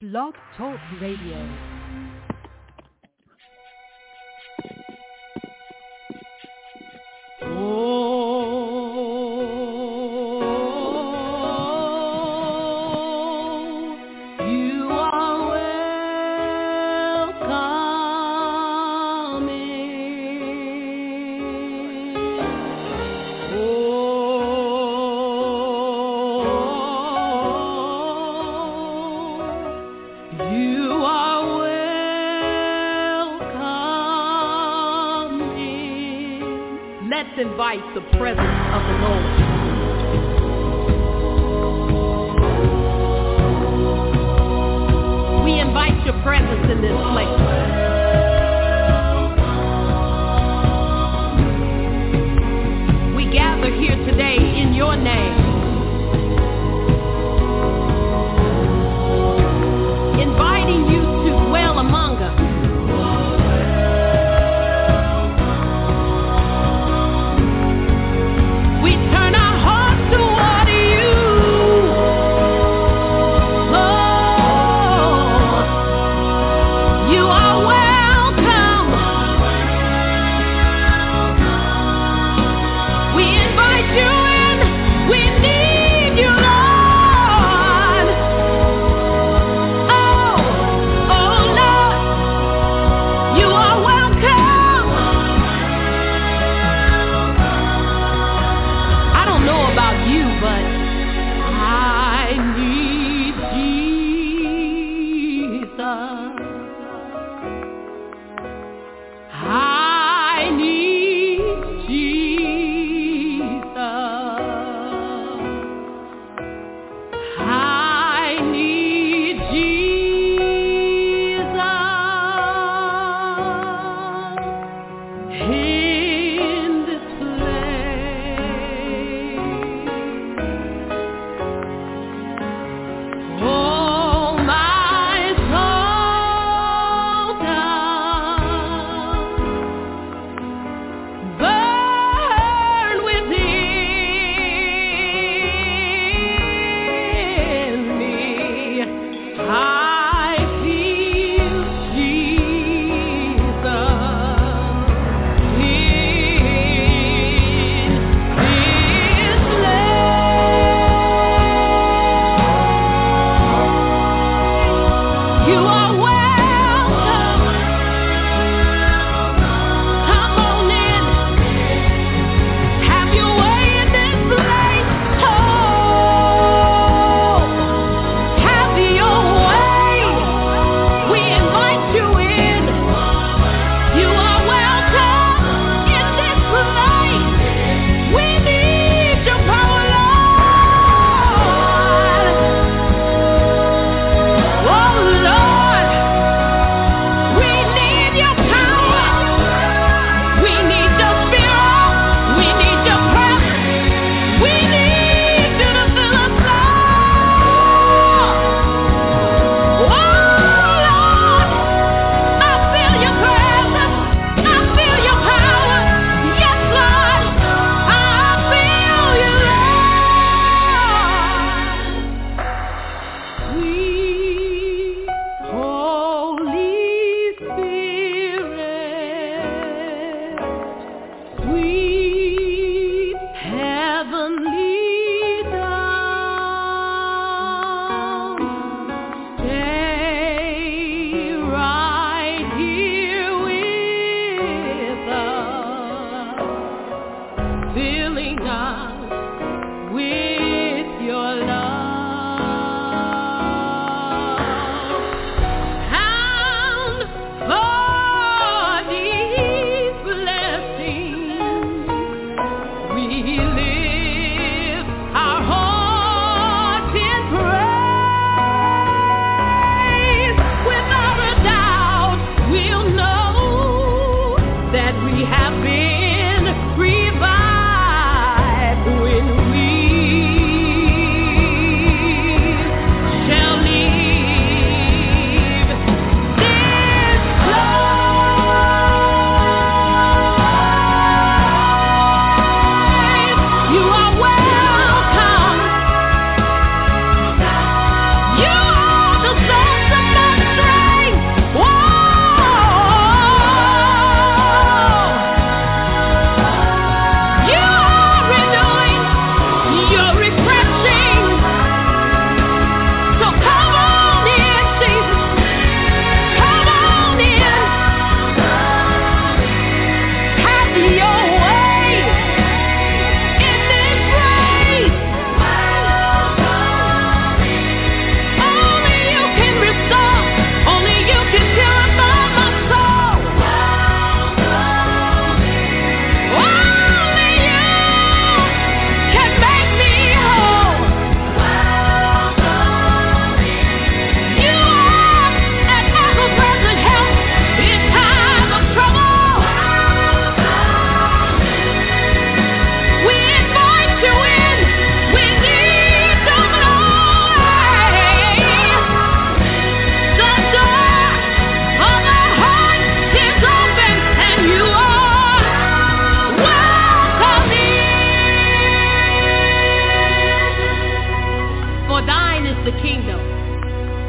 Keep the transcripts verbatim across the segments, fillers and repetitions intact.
Blog Talk Radio. Invite the presence of the Lord. We invite your presence in this place. We gather here today in your name, inviting you to dwell among us. You are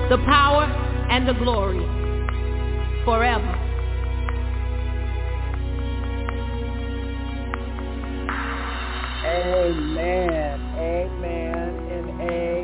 the power and the glory forever. Amen, amen, and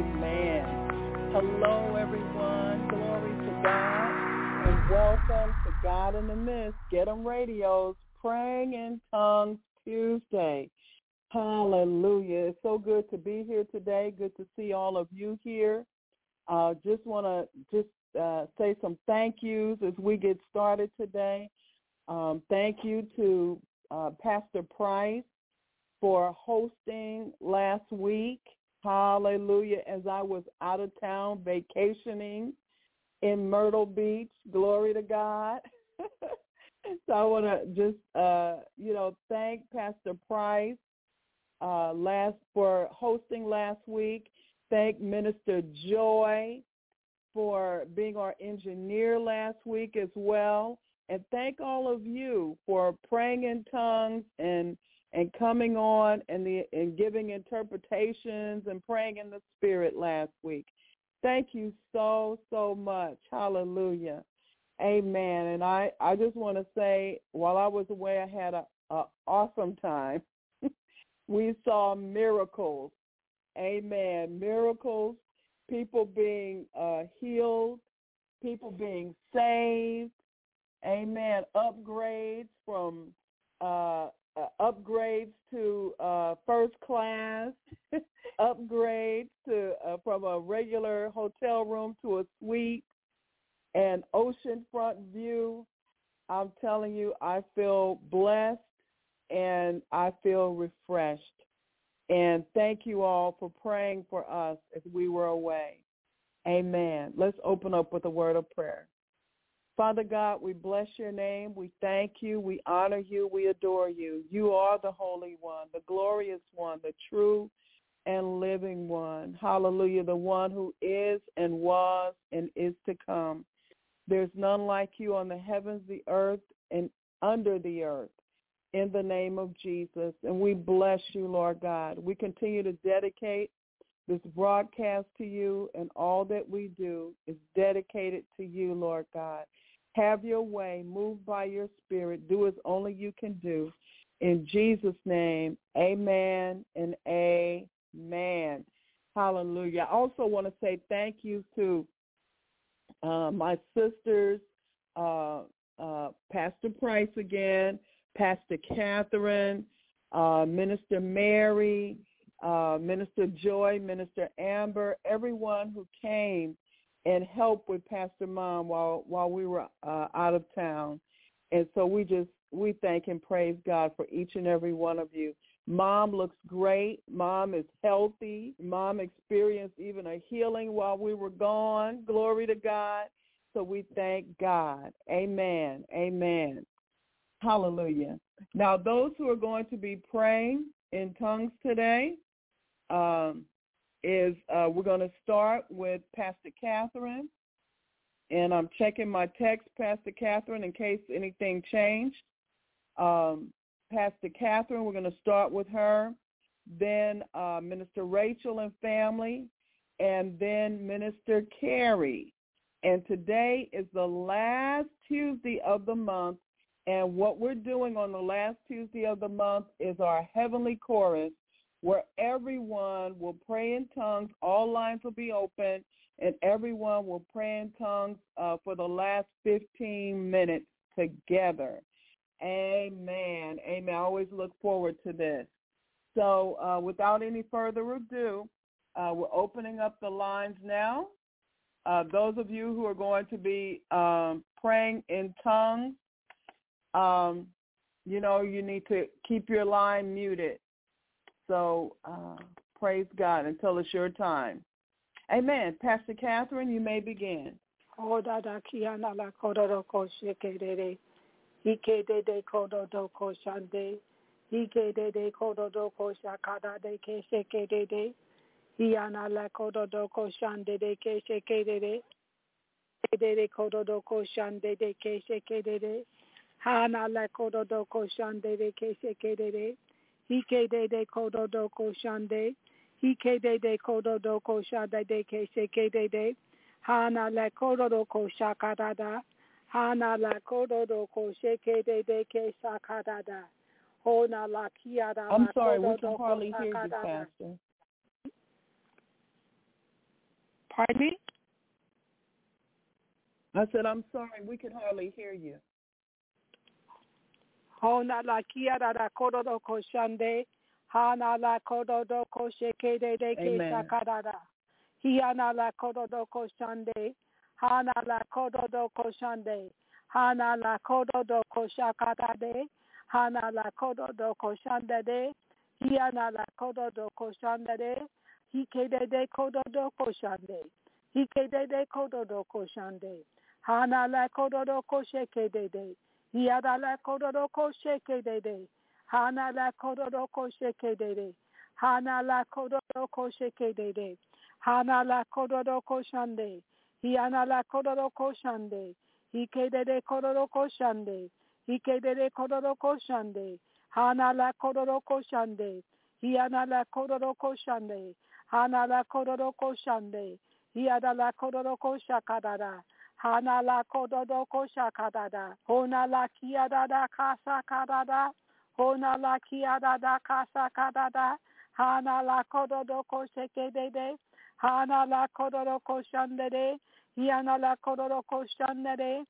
amen. Hello, everyone. Glory to God, and welcome to God in the Midst. Get 'em Radio's Praying in Tongues Tuesday. Hallelujah. It's so good to be here today. Good to see all of you here. Uh, just want to just uh, say some thank yous as we get started today. Um, thank you to uh, Pastor Price for hosting last week. Hallelujah. As I was out of town vacationing in Myrtle Beach. Glory to God. So I want to just, uh, you know, thank Pastor Price uh, last for hosting last week. Thank Minister Joy for being our engineer last week as well. And thank all of you for praying in tongues and and coming on and the and giving interpretations and praying in the Spirit last week. Thank you so, so much. Hallelujah. Amen. And I, I just want to say, while I was away, I had a, a awesome time. We saw miracles. Amen. Miracles, people being uh, healed, people being saved. Amen. Upgrades from uh, uh, upgrades to uh, first class, upgrades to uh, from a regular hotel room to a suite, and oceanfront view. I'm telling you, I feel blessed and I feel refreshed. And thank you all for praying for us as we were away. Amen. Let's open up with a word of prayer. Father God, we bless your name. We thank you. We honor you. We adore you. You are the Holy One, the glorious one, the true and living one. Hallelujah, the one who is and was and is to come. There's none like you on the heavens, the earth, and under the earth. In the name of Jesus. And we bless you, Lord God. We continue to dedicate this broadcast to you, and all that we do is dedicated to you, Lord God. Have your way. Move by your Spirit. Do as only you can do. In Jesus' name, amen and amen. Hallelujah. I also want to say thank you to uh, my sisters, uh, uh, Pastor Price again, Pastor Catherine, uh, Minister Mary, uh, Minister Joy, Minister Amber, everyone who came and helped with Pastor Mom while while we were uh, out of town. And so we just, we thank and praise God for each and every one of you. Mom looks great. Mom is healthy. Mom experienced even a healing while we were gone. Glory to God. So we thank God. Amen. Amen. Hallelujah. Now, those who are going to be praying in tongues today um, is uh, we're going to start with Pastor Catherine. And I'm checking my text, Pastor Catherine, in case anything changed. Um, Pastor Catherine, we're going to start with her. Then uh, Minister Rachel and family. And then Minister Carrie. And today is the last Tuesday of the month. And what we're doing on the last Tuesday of the month is our Heavenly Chorus, where everyone will pray in tongues. All lines will be open, and everyone will pray in tongues uh, for the last fifteen minutes together. Amen. Amen. I always look forward to this. So uh, without any further ado, uh, we're opening up the lines now. Uh, those of you who are going to be um, praying in tongues, Um, you know, you need to keep your line muted. So uh, praise God until it's your time. Amen. Pastor Catherine, you may begin. Hana la kodo do ko shande de ke sheke de de. Hike de de kodo do ko shande. Hike de de kodo do ko shande de ke sheke de de. Hana la kororo ko shakadada. Hana la kororo ko sheke de de ke sakadada. Hona la kiada la I'm sorry, we can kororo hardly ko hear you, sakadada. Pastor. Pardon me? I said, I'm sorry, we can hardly hear you. Hona la kiada la kororo ko shande. Hana la kororo ko sheke de de ke Amen. sakadada. Hiana la kororo ko shande. Hana la kororo ko shande. Hana la kororo ko shakadade. Hana la kororo ko shandade. Hiana la kororo ko shandade. Hikede de kororo ko shande. Hikede de kororo ko shande. Hana la kororo ko shekede de. Hiana la kororo ko shekede de. Hana la kororo ko shekede de. Hana la kororo ko shekede de. Hana la kororo ko shande. Hiana la kororo ko shande. Hikede de kororo ko shande. Hikede de kororo ko shande. Hana la kororo ko shande. Hiana la kororo ko shande. Hana la kororo ko shande. Hiana la kororo ko shakadada. Hana la kororo ko shakadada. Hona la kiada da kasa kadada. Hona la kiada da kasa kadada. Hana la kororo ko shekede. Hana la kororo ko shandere. Hiana la kororo ko shandere.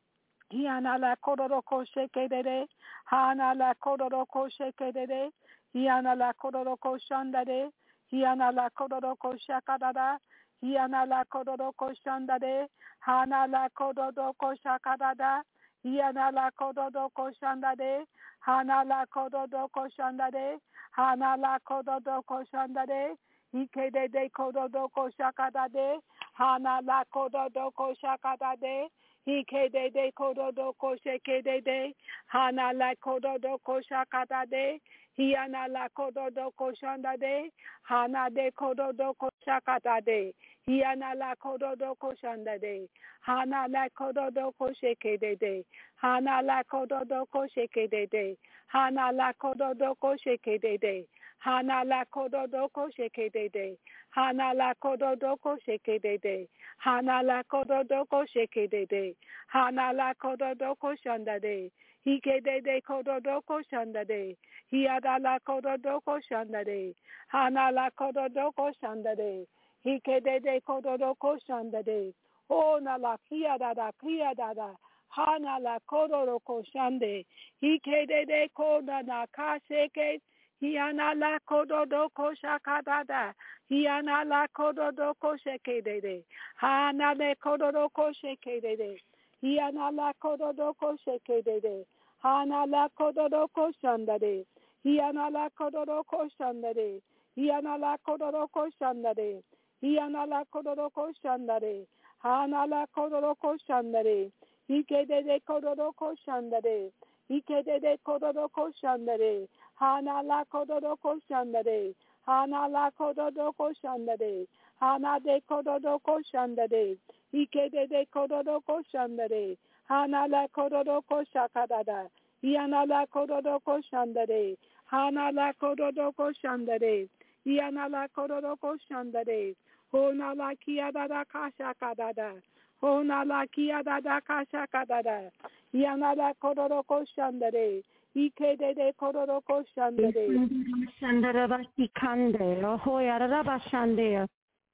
Hiana la kororo ko shekede. Hana la kororo ko shekede. Hiana la kororo ko shandere. Hiana la kororo ko shakadada. Hiana la kororo ko shandere. Hana la kororo ko shakadada. Hiana la kororo ko shandere. Hana la kororo ko shandere. Hana la kororo ko shandere. Ikede de kororo ko shakadade. Hana la kororo ko shakadade. Ikede de kororo ko shekede de. Hana la kororo ko shakadade. Hiana la kororo ko shandade. Hana de kororo ko shakadade. Hiana la kororo ko shandade. Hana la kororo ko shekede de. Hana la kororo ko shekede de. Hana la kororo ko shekede de. Hana la kororo ko shekede de. Hana la kororo ko shekede de. Hana la kororo ko shekede de. Hana la kororo ko shandade. Hikede de kororo ko shandade. Hiada la kororo ko shandade. Hana la kororo ko shandade. Hikede de kororo ko shandade. Hona la kiada da kiada da. Hana la kororo ko shande. Hikede de kona na kasheke. Hiana la kororo ko shakadada. Hiana la kororo ko shekede. Hana le kororo ko shekede. Hiana la kororo ko shekede. Hana la kororo ko shandade. Hiana la kororo ko shandade. Hiana la kororo ko shandade. Hiana la kororo ko shandade. Hana la kororo ko shandade. Hikede de kororo ko shandade. Hikede de kororo ko shandade. Hana la kororo ko shandade. Hana la kororo ko shandade. Hana de kororo ko shandade. Hikede de kororo ko shandade. Hana la kororo ko shakadada. Hiana la kororo ko shandade. Hana la kororo ko shandade. Hiana la kororo ko shandade. Hona la kiada da kasha kadada. Hona la kiada da kasha kadada. Hiana la kororo ko shandade. Ikede de kororo ko shandade. Shandara basikande, ohoya rabashande.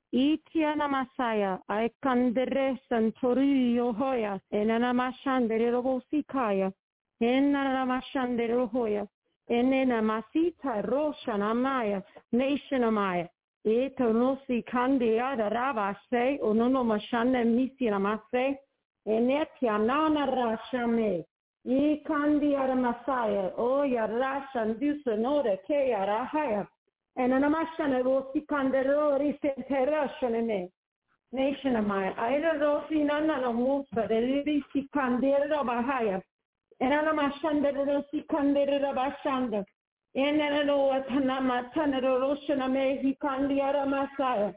Itiana Masaya, I kandere santori yohoya, enana mashandere robosikaya, enana mashandere rohoya, enena masita roshana maya, nation amaya. Eto nosi kandiada rabase, onono mashane misina mase, enetia nana rashame. Ye kandiada masaya, o ya rashan dusanore ke arahaya. And an amashana rosi kandero risenterashane nation of my either rosi nana no musa, the risi kandera bahaya. And an amashanda rosi kandera bashanda. And an oatanama tanero roshana mehi kandiara masaya.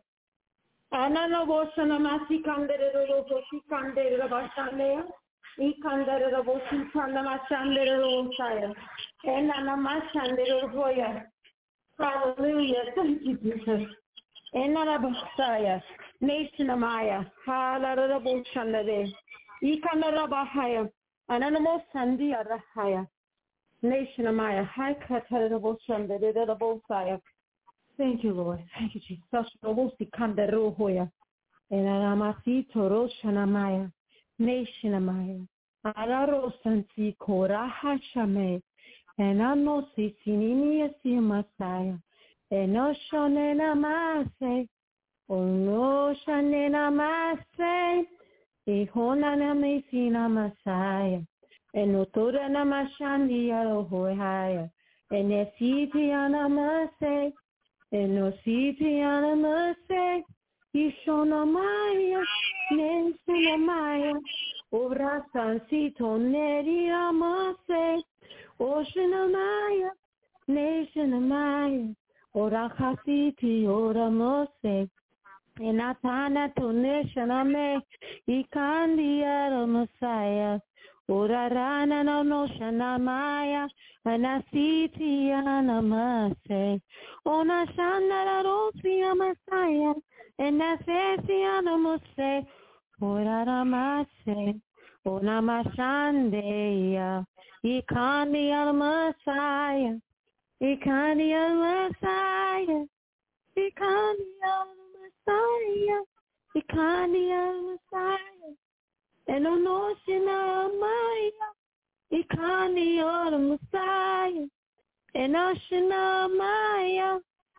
Anana voshana masi kandera rosi kandera bashanda. E kandera vosi kandamashandera rosaya. And an amashandera hoya. Hallelujah. Thank you, Jesus. Enarabasaya. Nation Amaya, Halarabo Shandade, Ikanarabahaya, Ananamo Sandi Arahaya, Nation Amaya, High Katarabo Shandade, the Bosaya. Thank you, Lord. Thank you, Jesus. Robosi Kandarohoya, and Anamasito Roshanamaya, Nation Amaya, Araro Sansi Koraha Shame, and Ano Sisinini Messiah, and Oshonena Mase. Ono shanena mase, ihona na mesina masaya, enotora na mashandi arohoya, enesiti anamase, enositi anamase, ishona maya, nesina maya, obra sansito neri amase, oshina maya, nesina maya, ora hasiti ora mose. Enatana tuneshana me ikandia Messiah. Urarana no no shana maya anasiti anamase. Ona shana rosia Messiah. Enasesi anamose. Uraramase. Ona mashandeya. Ikandia Messiah. Ikandia Messiah. Ikandia Messiah, Ikania Messiah, and Onoshina Maya, Ikania Messiah, and Oshina Maya,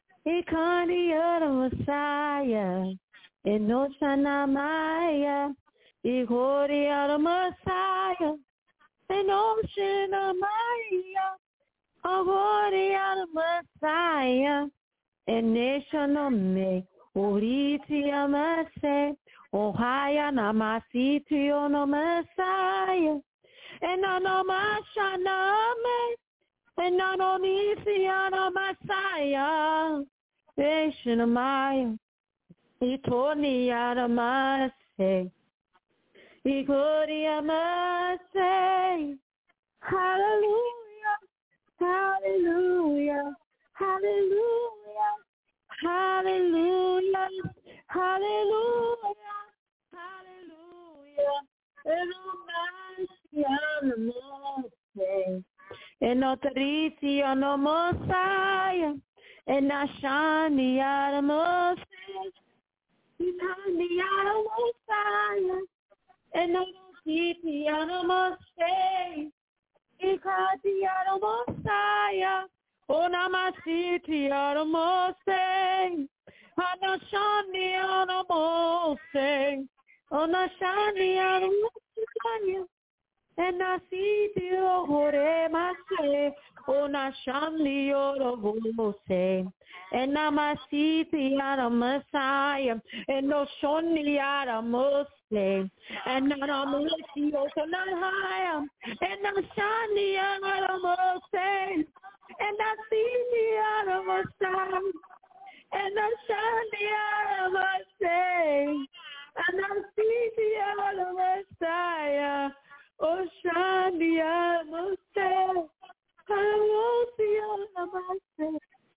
Ikania Messiah, and Oshana Maya, Ihoria Messiah, and Oshina Maya, Ahoria Messiah, and Nation me. Oriti amase, ohaya namasiti ono Messiah, and ano mashaname, and ano nisi ano Messiah, Eshinamaya, itoni aramase, igori amase, hallelujah, hallelujah, hallelujah. Hallelujah, hallelujah, hallelujah. And authority on the Messiah, and Ashani Adamos, Ishani Adamos, and authority on the Messiah, Ikati Adamos. Onamasiti Aramose, Anashani Aramose, Onashani Aramose, and Nasiti Oremase, Onashani Oromose, and Namasiti Aramasaya, and Noshoni Aramose, and Nanamusi Otanahaya, and Nashani Aramose. And I see the out of my side, and I shine the out of my say, and I see the out of my side, oh shine the out of my say, I won't see out of my say,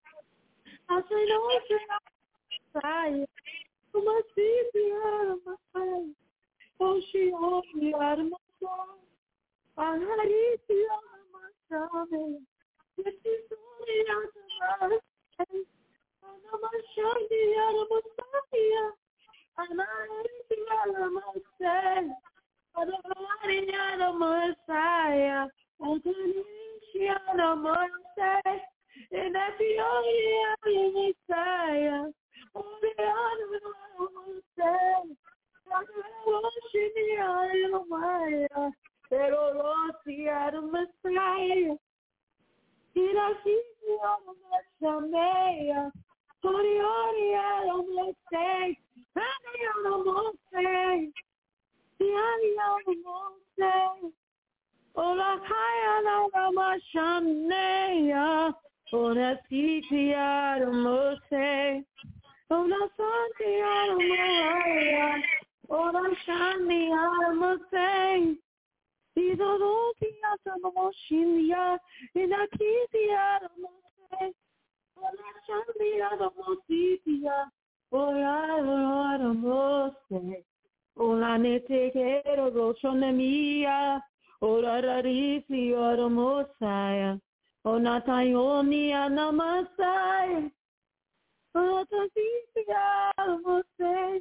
I say no shine side, I must see the out of my side, oh she hold me out of my soul, I need the out of my side. This is only out of my face. I'm a shiny out of my fire. I'm a empty out of my face. I'm a running out of my fire. I'm a out of my face. And that's the only out of my fire. Only out of my face. I'm a shiny out of my fire. Pero lost out of my fire. Did I see you on the Shamea? Ori ori on the stage. Honey on the stage. The honey on the stage. Ola kaya on the Shamea. Ola siti on the stage. Ola santi on the Ola shani on the stage. Idorotia Samoshimia, in a Kizia, Ola Shandia, the Mositia, Oyaramose. Olanete kero roshonemia. Orararisi oramosaya. Onatayoni anamasaya. Otatisi aramose.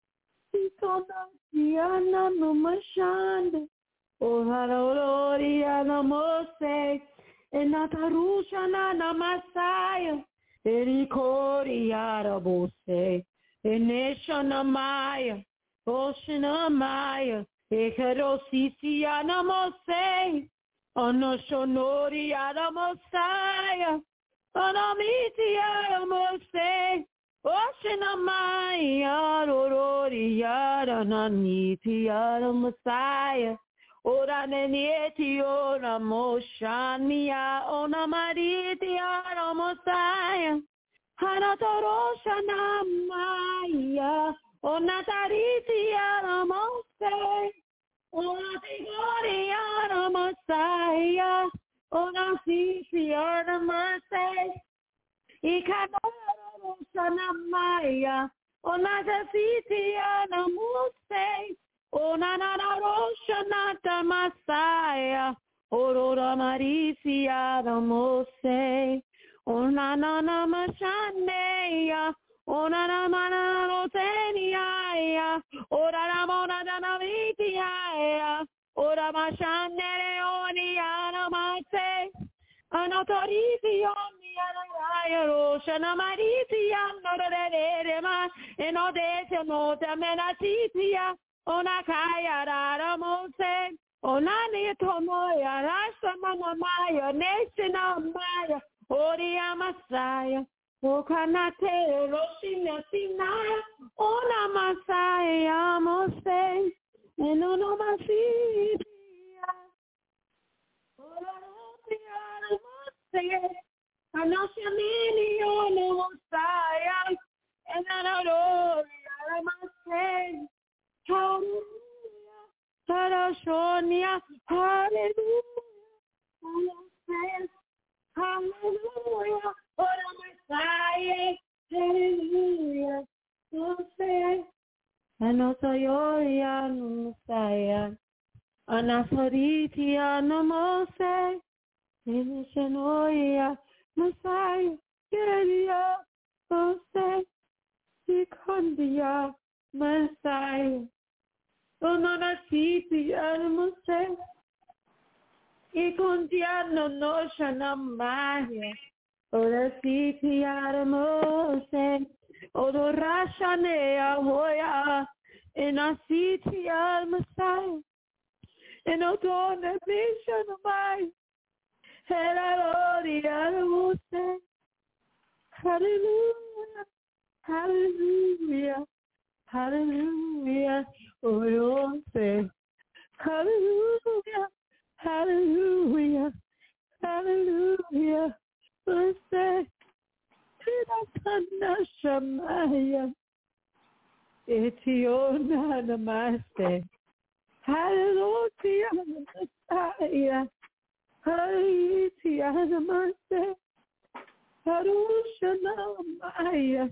Ikona diana numashande. Oharorori anamose. Enatarusha namasaya. Erikori arabose. Eneshanamaya. Oshinamaya. Ekerosisi anamose. Onoshonori anamosaya. Onamiti anamose. Oshinamaya. Rorori arananiti anamosaya. Ora nenieti ora moshania. Ona mariti anamosaya. Hanatorosha namaya. Ona tariti anamose. Ona tigori anamosaya. Ona sisi anamose. Ikanorosha namaya. Ona tasiti anamose. Ona narosha nata masaya. Orora marisi anamose. Ona nana mashaneya. Ona namana rotenia. Ora ramona danavitiya. Ora mashanere oni anamase. Anotorisi oni anaya. Roshana marisi anorerema. Enodese nota menatitia. Ona kaya raramose. Ona nitomoya. Rashamana maya. Neshina maya. Oria Masaya, Okanate, Roshina Sinaya, Ona Masaya, Mose, and Ono Masia, Oria Mose, Anoshamini, Ono Mosiah, and Anoria Mose, Hallelujah, Tarashonia, Hallelujah, Hallelujah, ora Messiah, hallelujah, Mose, Anotoyoria Messiah, Anasoriti Anamose, Inishanoia, Messiah, Yeria, Mose, Ikondia, Messiah, Ononasiti Anamose, Ikondiano no shanamaya. Ora siti aramose. Ora rashanea hoya. En a siti almasai. En otone bishanamai. Heralori aramose. Hallelujah. Hallelujah. Hallelujah. Oyose. Hallelujah. Hallelujah, hallelujah, Blessed Tina Shamaya, Etiona Namaste, Hallelujah, Messiah, Hallelujah, Namaste, Harushana Maya,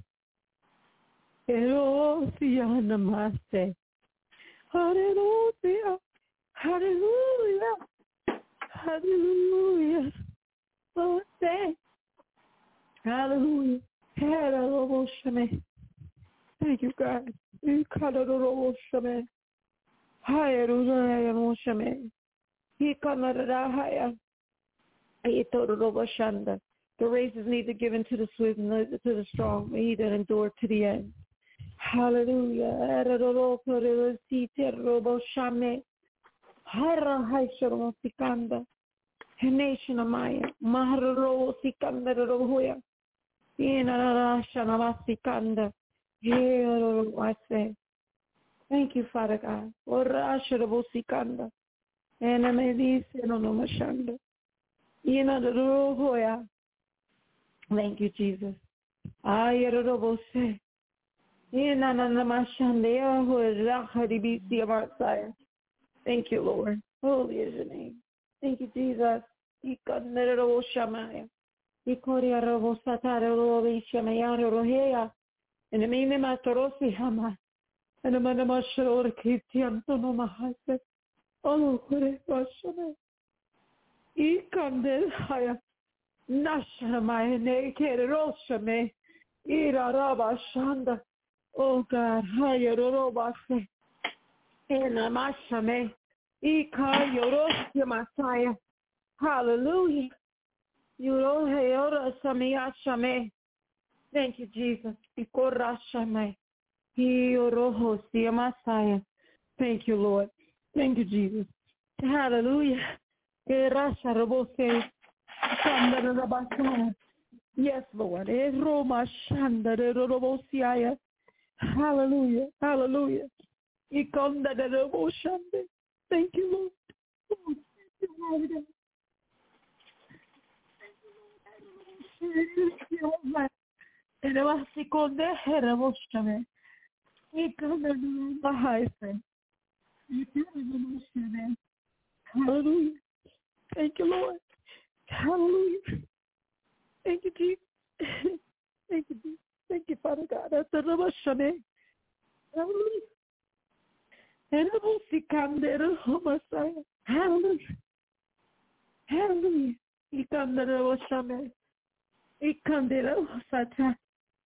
Erosia Namaste, Hallelujah, Hallelujah. Hallelujah. Lord, say, hallelujah. Hallelujah. Thank you, God. Hallelujah. Hallelujah. The race is neither given to the swift nor to the strong, but he that endure to the end. Hallelujah. Hara haisharo sikanda, heneshna maya, maharo sikanda rohoya, ina rashana vasikanda. Here I say, thank you, Father God. Ora asharo sikanda, ena medise no no mashanda, ina rohoya. Thank you, Jesus. Ayaro bose, ina na na mashanda ya ho rahari bisi amartsaya. Thank you, Lord. Holy is your name. Thank you, Jesus. In the name of Matorosi Hama. And the Manamashor Kitiantono Mahase. Oh, Hurefashame. Ikandel Haya. Nashamai Neke Roshame. Ira Raba Shanda. Oh God, Haya Robase. Ena Mashame. Ika Yorosia Masaya. Hallelujah. Yorohe Samiyashame. Thank you, Jesus. Ikorashame. Yoroho Siamasaya. Thank you, Lord. Thank you, Jesus. Hallelujah. Erasha Robose. Yes, Lord. Eroma Shanda Robosiaya. Hallelujah. Hallelujah. Ikonda Roboshande. Thank you, Lord. Oh, thank you, Lord. And I was sick on the head of Oshame. He come and the hyphen. Hallelujah. Thank you, Lord. Hallelujah. Thank you, Jesus. Thank you, Jesus. Thank you, Father God. That's the Oshame. Hallelujah. And I will see come there, oh Messiah. Hallelujah. Hallelujah. He come there, Oshame. He come there, Sata.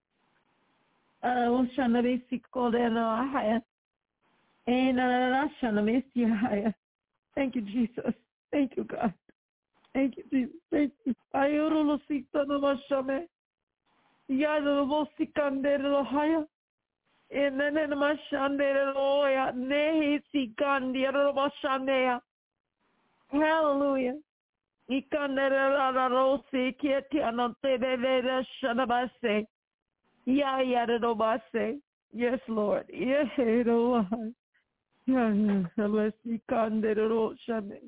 Oshana basic called Haya. And Rashana Messiah. Thank you, Jesus. Thank you, God. Thank you, Jesus. Thank you. Ayoro Sita Novashame. Yado Vosikandero Haya. And then Mashandero Loya. Nehi Sikandero Vashanea. Hallelujah. Ikandera Rosi Kietiano Tede Shanabase. Ya Yadobase. Yes, Lord. Yes, Lord. Yes, Ikandero Shame.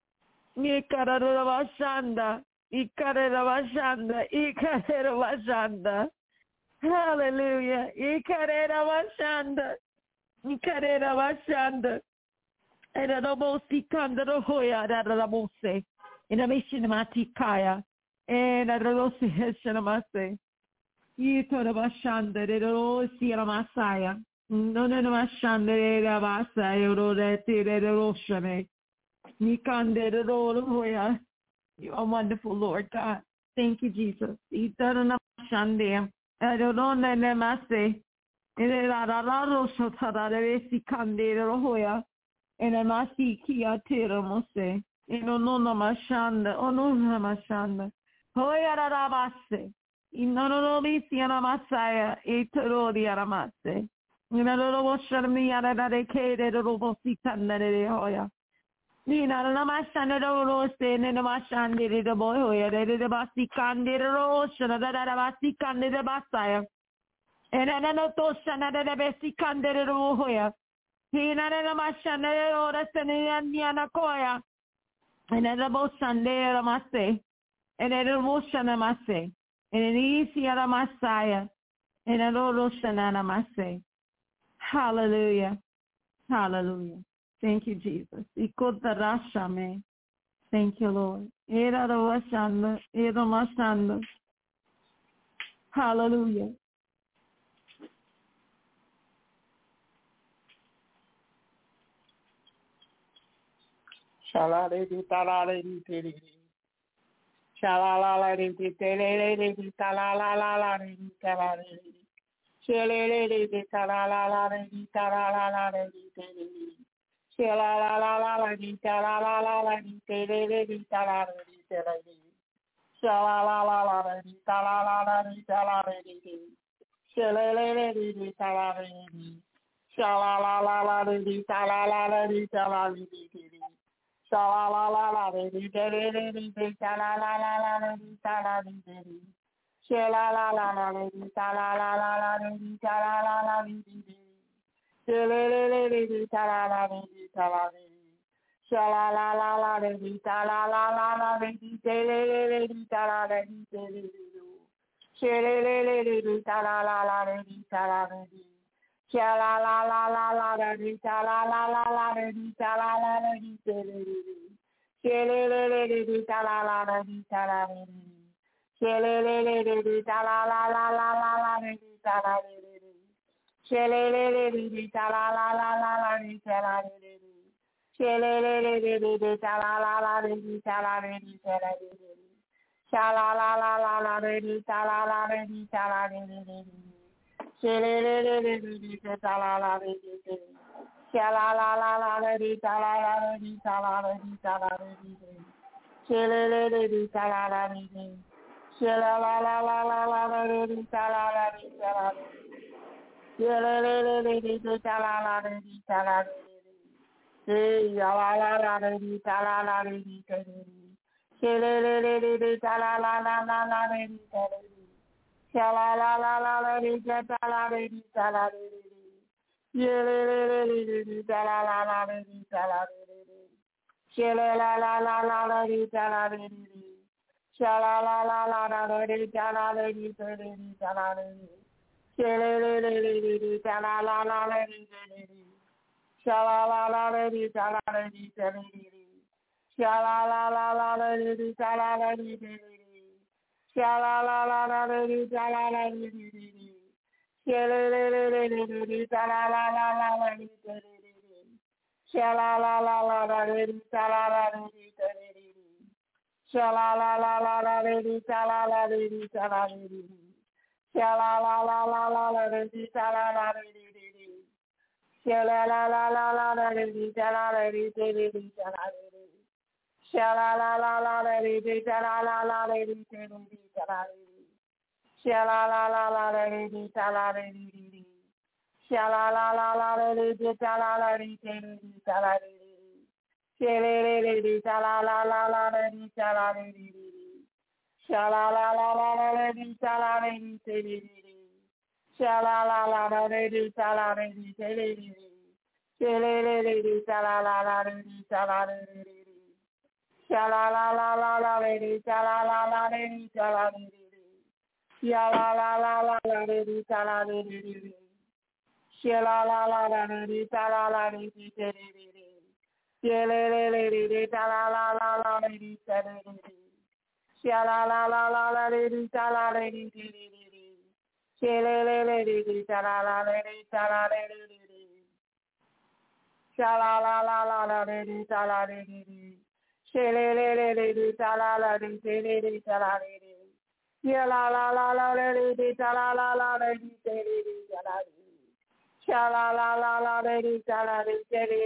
Ikarara Vashanda. Ikarara Vashanda. Ikarara Vashanda. Hallelujah. Ikarera Vashanda. Ikarera Vashanda. And a noble Sikandero Hoya that a Mose. In a mission Matikaya. And a Rosi Heshanamase. Yito Vashanda. They don't see a Messiah. No, no, no, Vashanda. Vasa. Rodete. Roshame. Nikande Hoya. You are wonderful, Lord God. Thank you, Jesus. Itana Shande. I don't know Nemase. And then Raro Sotara Sikande Hoya. And a Masi Kia Tiramose. And no Namashanda. Oh no Namashanda. Hoya Rabase. In no no Misiana Masaya. Etero di Aramase. In a little Sharmiana that catered Robositana Hoya. Nina Namashana Rose and Namashandi the boy Hoya. They did the Basikandi Roshana that Basikandi the Basaya. And another Toshana that the Basikandi Hoya. He not a Mashana or a Saniana Koya. And then the Boshande Ramase. And then the Boshana Mase. And an easy Messiah. And a Roshana Mase. Hallelujah. Hallelujah. Thank you, Jesus. Ikotarashame. Thank you, Lord. Era Washanda. Era Mashanda. Hallelujah. Shalala di talala di tiri. Shalala di tiri di talala di talala. Shalala di talala di talala di tiri. Shalala di talala di tiri di talala di tiri. Shalala di talala di talala di tiri. Shalala di talala di. Shalala di talala di talala di tiri. Sha la la la la di di di di di sha la la la la di sha la di di sha la la la la di sha la la la la di sha la la la di di sha la la la di sha la la di sha la di sha la la la la di sha la la la la di sha la la di sha la la di sha la la di sha la la la di sha la di Sha la la la la la la di sha la la la la di sha la la la di sha la la di sha la la la di sha la la di sha la la di sha la la la la la la di sha la la Shelelelelele ta la la la la la li ta la li li li. Shelelelelele ta la la la li ta la li li ta la li li. Sha la la la la la li ta la la li ta la li li li. Shelelelelele ta la la li li li. Sha la la la la li ta la la li ta la li ta la li li. Shelelelele ta la la li li. Sha la la la la la la li ta la la li ta la li. Shelelelele ta la la li ta la li. Hey, ya la la la li ta la la li ta li. Shelelelele ta la la la la la li ta li. Sha la la la la la li ta la li ta la li. Shelelelele ta la la la li ta la li. Shala la la la la la li ta la li. Sha la la la la la li ta la li ta li ta la li. Shelelelele ta la la la la li ta li. Sha la la la la li ta la li ta li. Sha la la la la la li ta la li ta li. Sha la la la la la li ta la li ta li. Shelelelele ta la la la la la li ta li. Sha la la la la la li ta la li ta li. Sha la la la la la li ta la li ta li. Sha la la la la la la li ta la li. Sha la la la la la la li ta la li ta li. Sha la la la la la li ta la la li ta li. Sha la la la la la li ta la li. Sha la la la la la li ta la li ta li. Sha la la la la la la li ta la li. Sha la la la la la li ta la li ta li. Sha la la la la li ta la li ta li. Sha la la la li ta la li ta li. Sha la la la la la li ta la li ta li. Sha la la la la la li ta la li. Sha la la la la li ta la li ta li. Sha la la la li ta la li ta li. Sha la la la la la li ta la li ta li. Sha la la la li ta la li ta li. Sha la la la la la li ta la li. Sha la la la li ta la li ta li. Sha la la la la li ta la li ta li. Sha la la la la li ta la li ta li.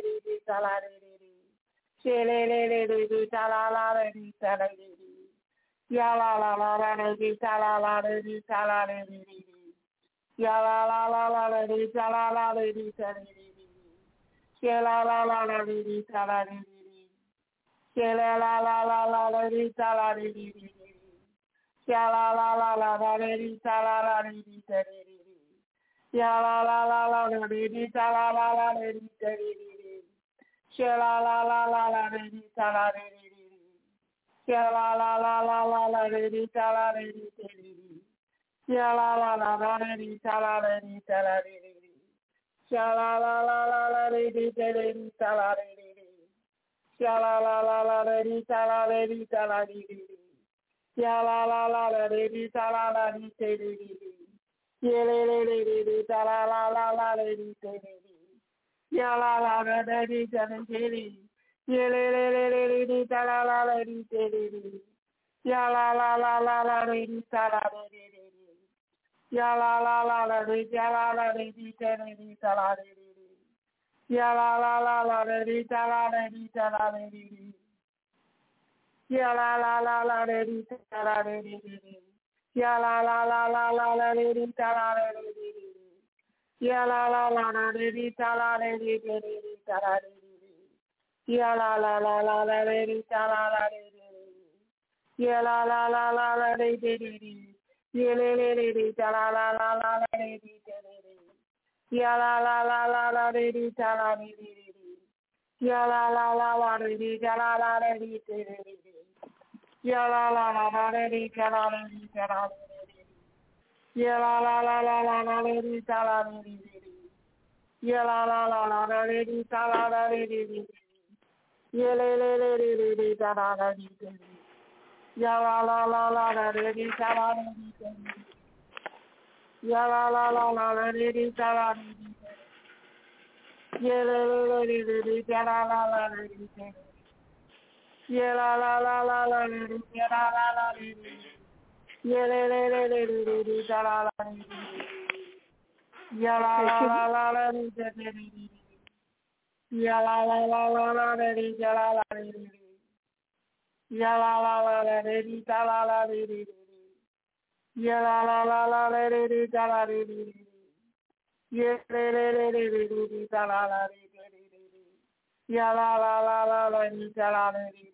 Sha la la la li ta la li ta li. Ya la la la la la li ta la la li ta la li. Ya la la la la la li ta la la li ta li. Sha la la la la li ta la li. Sha la la la la la la li ta la li. Sha la la la la la li ta la li ta li. Sha la la la la la li ta la li ta li. Sha la la la la la li ta la li. Sha la la la la la la li ta la li ta li. Sha la la la la li ta la li ta li. Sha la la la la la li ta li ta li. Sha la la la la la li ta la li ta li. Sha la la la la li ta la li ta li. Sha la la la li ta la la li ta li. Sha la la la la li ta li. Sha la la la la li ta la li ta li. Sha la la la la la li ta la li. Sha la la la la li ta la li ta li ta li. Sha la la la la la li ta la li ta li. Sha la la la la la li ta la li. Sha la la la la la la li ta la li. Sha la la la la li ta la li ta li. Ya la la la la la li ta la li. Ya la la la la la li li li. Ya li li li ta la la la la li li li. Ya la la la la la li ta la li li. Ya la la la la li ta la la li li. Ya la la la la li ta la li ta li. Ya la la la la la la li ta la li. Ya la la la la la li ta la li. Ya la la la la li ta la li. Ya la la la la la li ta la li. Ya la la la la la di di da la di di. Ya la la la di di di da la la la di di di. Ya la la la la la di di da la la la di di. Ya la la la la di di di da la la di di. Ya la la la la la di di di di. Ya la la la la la di di da la la di di. Ya la la la la di di da la la di di. Ya la la la la la di di da la di di. Ya la la la la di di da la la di di. Ya la la la la la di da la di di.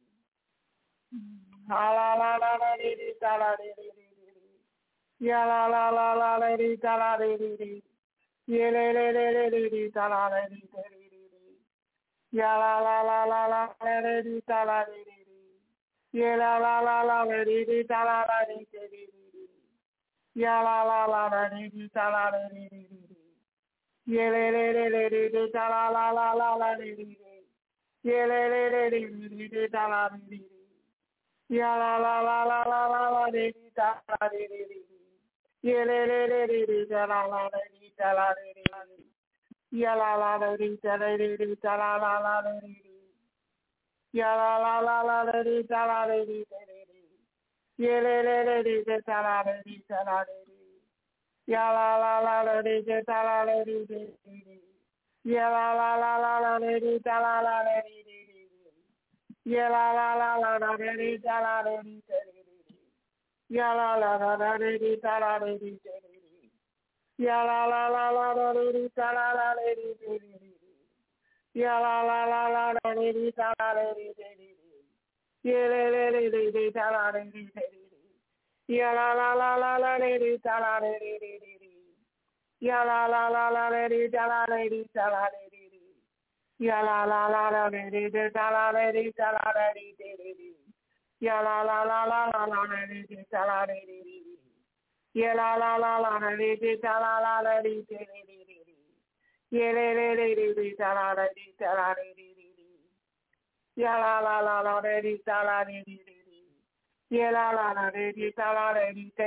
Ha la la la la di di da la di di. Ya la la la la la di da la di di. Ya la la la la di da la la di di. Ya la la la la la la di da la di di. Ya la la la la la di da la la di di. Ya la la la la di da la di di. Ya la la la la di da la la la la la di di. Ya la la la la di da la di di. Ya la la la la la la la di da la di di. Ya la la la la di da la la la di da la di di. Ya la la la di da la di di da la la la di di. Ya la la la la la di da la di di. Ya la la la di da la di di da la di di. Ya la la la la di da la la di di. Ya la la la la la di da la la di di. Ya la la la la la di da la di di. Ya la la la la di da la di di. Ya la la la la la di da la la di di. Ya la la la la la di da la di di. Ya la la la di da la di di. Ya la la la la la di da la di di. Ya la la la la la di da la di da la di di. Ya la la la la di da la di da la di di. Ya la la la la la la di da la di di. Ya la la la la la di da la la di di. Ya la la la di da la di da la di di. Ya la la la la di da la di di. Ya la la la di da la di di.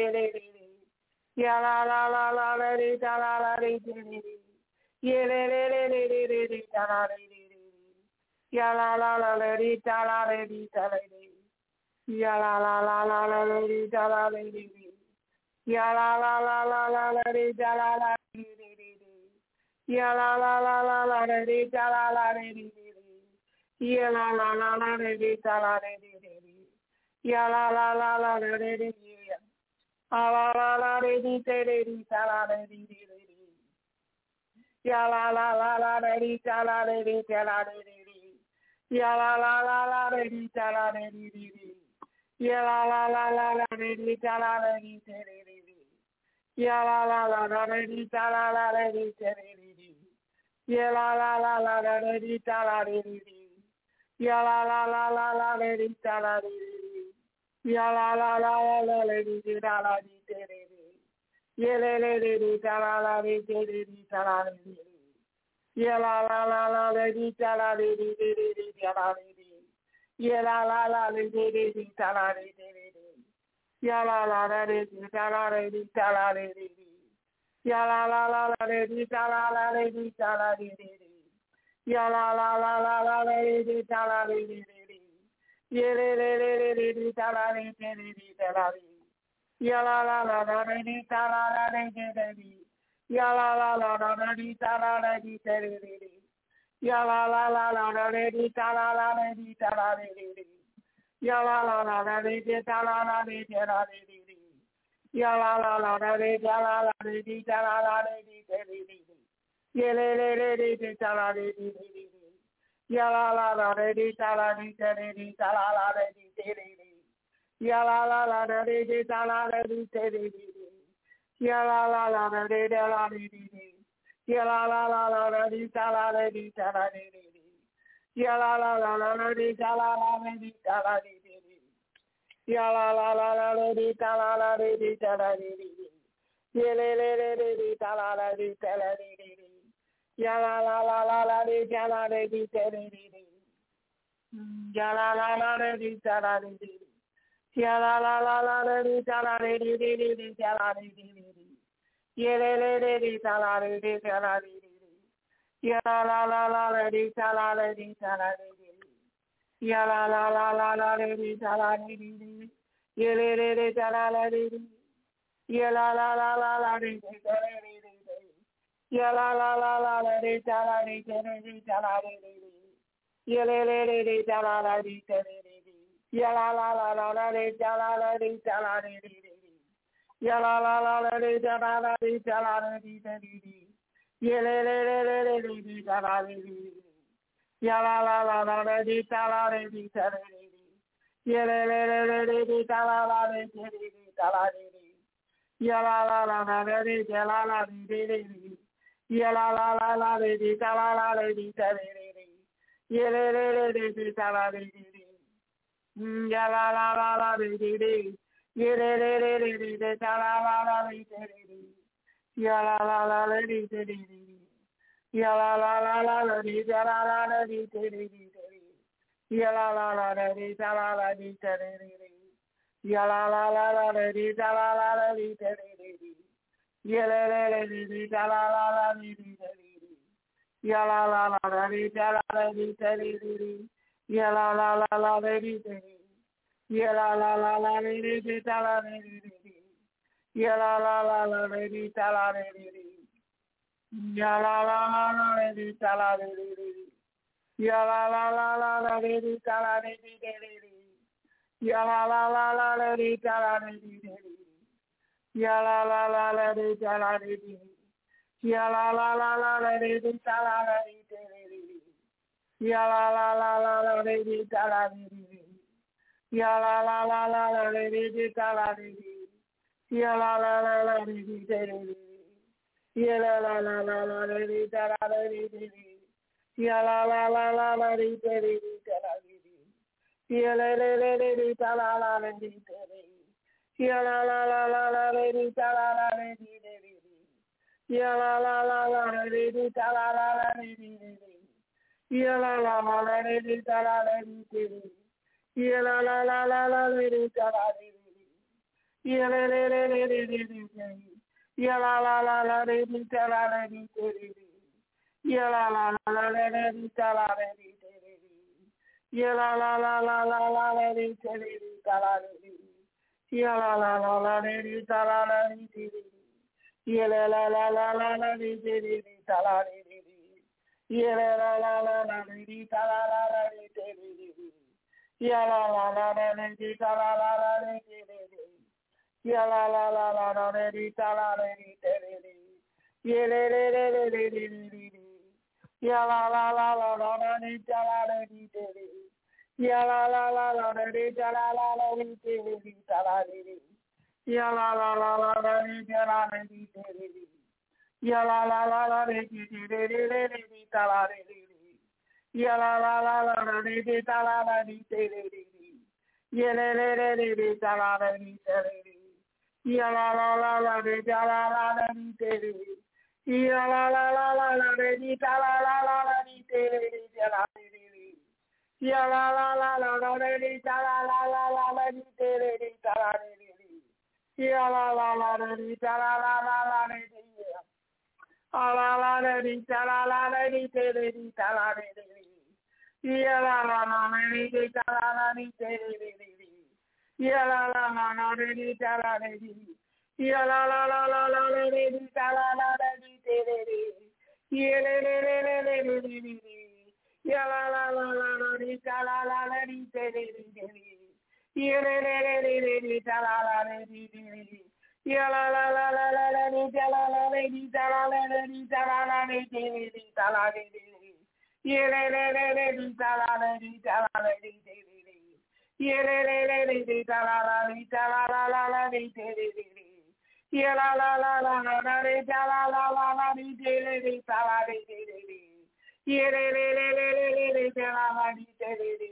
Ya la la la la la di da la la di di. Ya la la la la di da la di di. Ya la la la la di da la di da la di. Ya la la la la la di da la di di. Ya la la la la la la di da la la di di. Ya la la la la la di da la la di di. Ya la la la la di da la di di. Ya la la la la la di di. Ah la la la di di di da la di di. Ya la la la la di da la di di da la di di. Ya la la la la di da la di di. Ya la la la la la di da la di di. Ya la la la la di da la la di di. Ya la la la la la di da la di di. Ya la la la la la di da la di di. Ya la la la la la di da la di di. Ya la la la di da la la di di da la di. Ya la la la la la di da la di di di da la di. Ya la la la la di di da la di di. Ya la la la di da la di da la di. Ya la la la la di da la la di da la di. Ya la la la la la di da la di. Ya la la la la di da la di da la di. Ya la la la la di da la la di. Ya la la la la di da la la di. Ya la la la la di da la la di da la di. Ya la la la la di da la la di da la di. Ya la la la la di da la la di da la la di. Ya la la la di da la di. Ya la la la la di da la di da la la di. Ya la la la la di da la la di. Ya la la la la di da la di. Ya la la la la la di da la la di da la di. Ya la la la la la di da la la di da la di. Ya la la la la la di da la la di da la di. Ya la la la la di da la la di da la di. Ya la la la la la di da la la di da la di. Ya la la la la di da la di. Ya la la la la la di da la di di di di da la di di. ye le le le di ta la le di ta la le di ye la la la la le di ta la le di ta la le di ye la la la la la le di ta la le di ye le le le ta la le di ye la la la la la le di ta la le di ye la la la la le di ta la le di ta la le di ye le le le di ta la le di ta la le di ye la la la la la le ta la le di ta la le di ya la la la la di ta la la di ta la la di ta di di ye le le le le le di ta la le di ya la la la la la di ta la le di ta le di ye le le le le le di ta la la le di di ta la le di ya la la la la la di ta la la di di di ya la la la la le di ta la la le di ta le di ye le le le le di ta la le di di ya la la la la di di di ye le le le le le le ta la la la le te le le ya la la la le le te le le ya la la la la le le ta la la le le te le le ya la la la le le ta la la le te le le ya la la la la le le ta la la le le te le le ye le le le le le ta la la la le le te le le ya la la la la le ta la la le te le le ya la la la la le le te le ye la la la la le le le ta la le le le ye la la la la le le ta la le le le ya la la la la le le ta la le le le ya la la la la la le le ta la le le le ya la la la la le le ta la le le le ya la la la la le ta la le le ya la la la la le le ta la le le ya la la la la la le le ta la le le ya la la la la la le le ta la le le ya la la la la le le te le le ya la la la la la le le ta la le le ya la la la la la le te le le ta la le le ya le le le le le ta la la le le te le ya la la la la la le le ta la la le le le ya la la la la le le ta la la la le le le ya la la la la le le ta la le le le ye la la la la la le le ta la le le ye le le le le le le le ye la la la la le le ta la le le le ye la la la la le le ta la le le le ye la la la la la la le le ta la le le ye la la la la le le ta la le le ye la la la la la la le le ta la le le ye la la la la la le ta la la le le ya la la la la le di ta la la la le di le di ya la la la la la le di ta la le di te le di ye le le le le le le le le ya la la la la la la le ta la le di te le ya la la la la le di ta la la la le te le di ta la le di ya la la la la la le ta la le di te le di ya la la la la le di te le le le le di ta la le di ya la la la la la le di ta la la di te le di ye le le le le le ta la la di te le di ya la la la la le ta la la la di te le di ya la la la la la le di ta la la la la di te le di ta la le di ya la la la la la le di ta la la la la la di te le di ta la le di ya la la la le di ta la la la la le di la la la le di ta la la le di te le di ta la le di ya la la la le di ta la la di te le di ya la la la la le di ta la le di ya la la la la la le di ta la la le di te le di ye le le le le le le le ya la la la la la di ta la la le di te le di ye le le le le le di ta la la le di ya la la la la la la di ta la la le di ta la la le di ta la la le di di ta la le di ye le le le le di ta la le di ta la le di ye le le le le di ta la la di ta la la la la di di di ye la la la la la la di ta la la la la di di di ta la di di di ye le le le le le le di ta la la di di di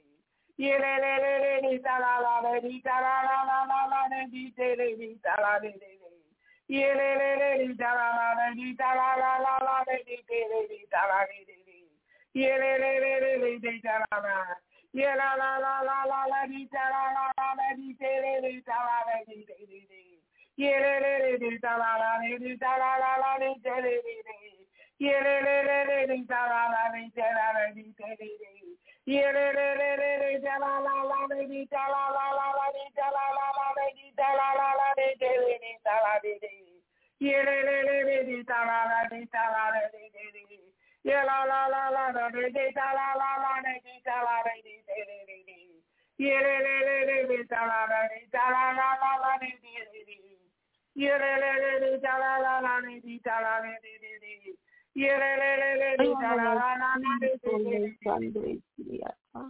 ye le le le le di ta la la le di ta la la la la la le di di di ta la di di ye le le le di ta la la le di ta la la la la le di di di ta la di di ye le le le le le di ta la la ye la la la la la la di ta la la la le di di di ta la le di di di Yelele da la la le da la la la le da le le. Yelele da la la le da la la le da le. Yelele da la la la le da la la la le da la la la le da la la la le da le da la le. Yelele da la la le da la la le da le. Yela la la la la le da la la la le da la la le da le. Yelele da la la le da la la la le da le. Yelele da la la la le da la la le da le. Yelele da la la la le da le.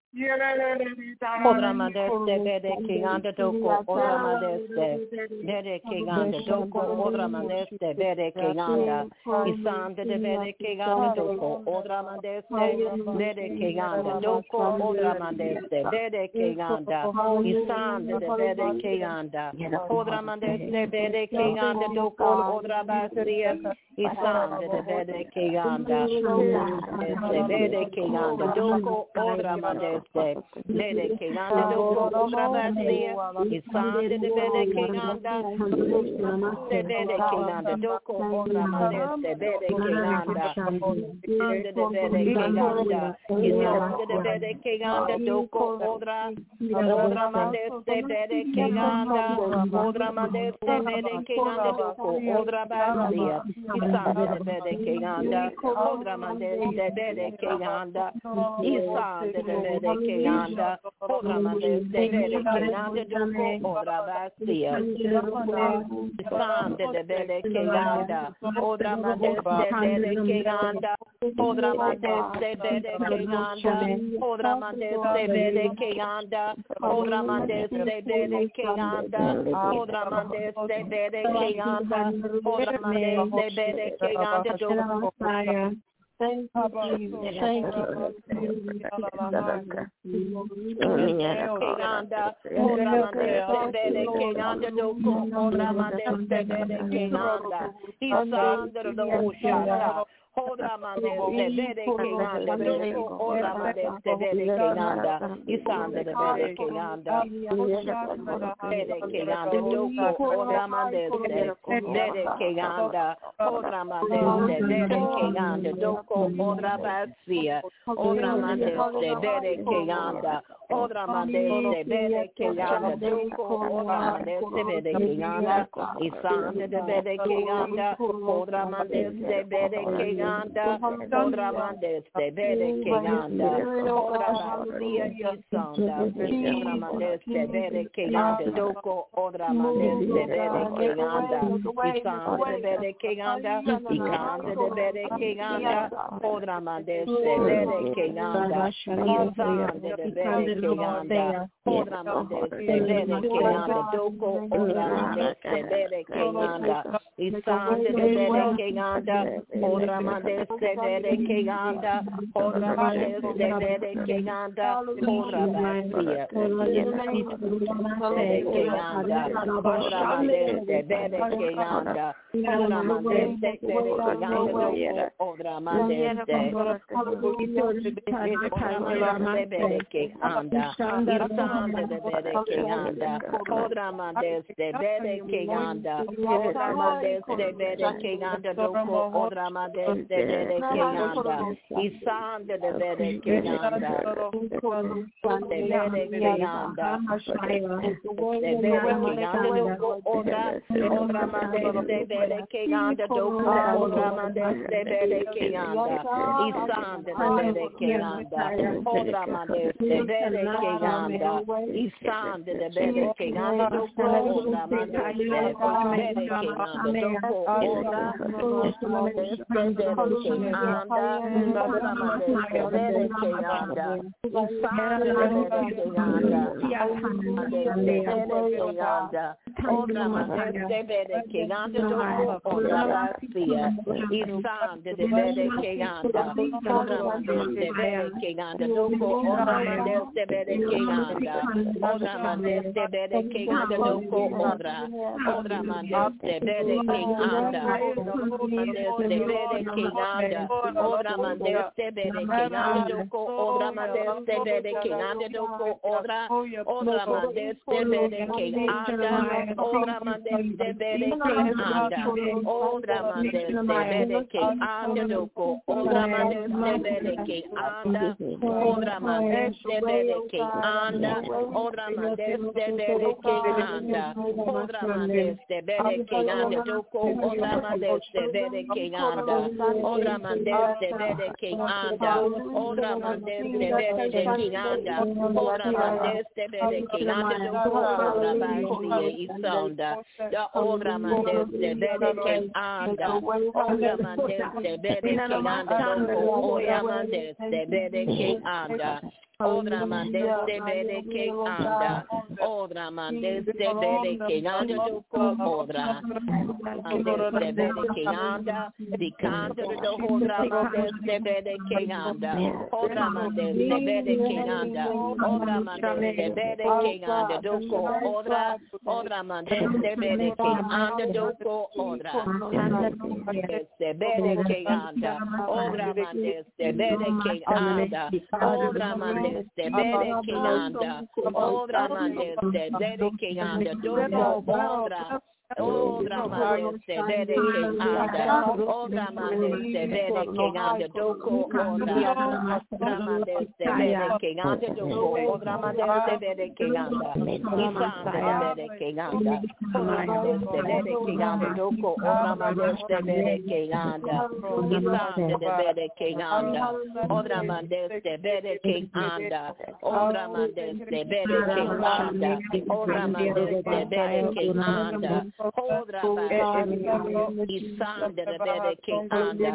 Odra Madeste, Bede King under Doko, Odra Madeste, Bede King under Doko, Odra Madeste, Bede King under, Isan de Bede King under Doko, Odra Madeste, Bede King under Doko, Odra Madeste, Bede King under, Isan de Bede King under, Odra Madeste, Bede King under Doko, Odra Basia, Isan de Bede King under, Bede King under Doko, Odra Madeste. Lede Kinganda Doko Odrabasia, Isanda de Bede Kinganda, de Bede Kinganda Doko Odramanes, de Bede Kinganda, Isanda de Bede Kinganda, Isanda de Bede Kinganda Doko Odra, Odramanes, de Bede Kinganda, Odramanes, de Bede Kinganda Doko Odrabasia, Isanda de Bede Kinganda, Odramanes, de Bede Kinganda, Isanda de Bede Kinganda, Odramanes, de Bede Kinganda, Doko, Odrabasia, Sande de Bede Kinganda, Odramanes, de Bede Kinganda, Odramanes, de Bede Kinganda, Odramanes, de Bede Kinganda, Odramanes, de Bede Kinganda, Odramanes, de Bede Kinganda, Odramanes, de Bede Kinganda, Doko. Thank you, Jesus. Thank you. Kinganda, Oramande, Bede Kinganda, Doko, Oramande, Bede Kinganda, Isanda, the Oshata. Oramande, Bede Kinganda, Doko, Oramande, Bede Kinganda, Isanda, the Bede Kinganda, Bede Kinganda, Doko, Oramande, Bede Kinganda, Oramande, Bede Kinganda, Doko, Odrabasia, Oramande, Bede Kinganda, Oramande, Bede Kinganda, Doko, Oramande, Bede Kinganda, Isanda, the Bede Kinganda, Oramande, Bede Kinganda, Odramandes, de Bede Kinganda, Odrabasia, Isanda, Odramandes, de Bede Kinganda, Doko, Odramandes, de Bede Kinganda, Isanda, de Bede Kinganda, Ikanda, de Bede Kinganda, Odramandes, de Bede Kinganda, Isanda, de Bede Kinganda, Odramandes, de Bede Kinganda, Doko, Odramandes, de Bede Kinganda, Isanda, de Bede Kinganda, Odramandes, de Bede Kinganda, Odramandes, de Bede Kinganda, Odrabasia, Bede Kinganda, Odramandes, de Bede Kinganda, Odramandes, de Bede Kinganda, Odramandes, de Bede Kinganda, Isanda, de Bede Kinganda, Odramandes, de Bede Kinganda, Odramandes, de Bede Kinganda, Doko, Odramandes, de Bede Kinganda, Isanda, de Bede Kinganda, de Bede Kinganda, de Bede Kinganda, Doko, Odra, Odramandes, de Bede Kinganda, Doko, Odramandes, de Bede Kinganda, Isanda, de Bede Kinganda, Odramandes, de Bede Kinganda, Isanda, de Bede Kinganda, Doko, Odramandes, de Bede Kinganda, Doko, Odra, Odramandes, de Bede Kinganda, Odramandes, de Bede Kinganda, Isanda, de Bede Kinganda, Odramandes, de Bede Kinganda, Odramandes, de Bede Kinganda, Doko, Odrabasia, Isanda, de Bede Kinganda, Odramandes, de Bede Kinganda, Doko, Odramandes, de bede ke anda. Odra mandeste bede ke anda doko odra. Odra mandeste bede ke anda. Mandeste bede ke anda. Odra mandeste bede ke anda doko odra mandeste bede ke anda doko odra. Odra mandeste bede ke anda. Odra mandeste bede ke anda. Odra mandeste bede ke anda doko odra mandeste bede ke anda. Odra mandeste bede ke anda. Odra mandeste bede ke anda. Odra mandeste bede ke anda doko odra mandeste bede ke anda. Odra mandeste bede ke anda. Odra mandeste bede ke anda. Odra mandeste bede ke anda doko odra basie isonda. Da odra mandeste bede ke anda. Odra mandeste bede ke anda doko odra mandeste bede ke anda. Odra mandeste bede ke anda. Odra mandeste bede ke anda doko odra. Mandeste bede ke anda. Di kanda do odra mandeste bede ke anda. Odra mandeste bede ke anda. Odra mandeste bede ke anda doko odra. Odra mandeste bede ke anda doko odra. Mandeste bede ke anda. Odra mandeste bede ke anda. Odra mandeste Mandeste bede ke anda, odra mandeste bede ke anda, doko odra, odra mandeste bede ke anda, odra mandeste bede ke anda, doko odra, odra mandeste bede ke anda, doko odra mandeste bede ke anda, isande bede ke anda, odra mandeste bede ke anda, doko odra mandeste bede ke anda, isande bede ke anda, odra mandeste bede ke anda. Odra mandeste bede ke anda. Odra mandeste bede ke anda. Odra mandeste isande bede ke anda.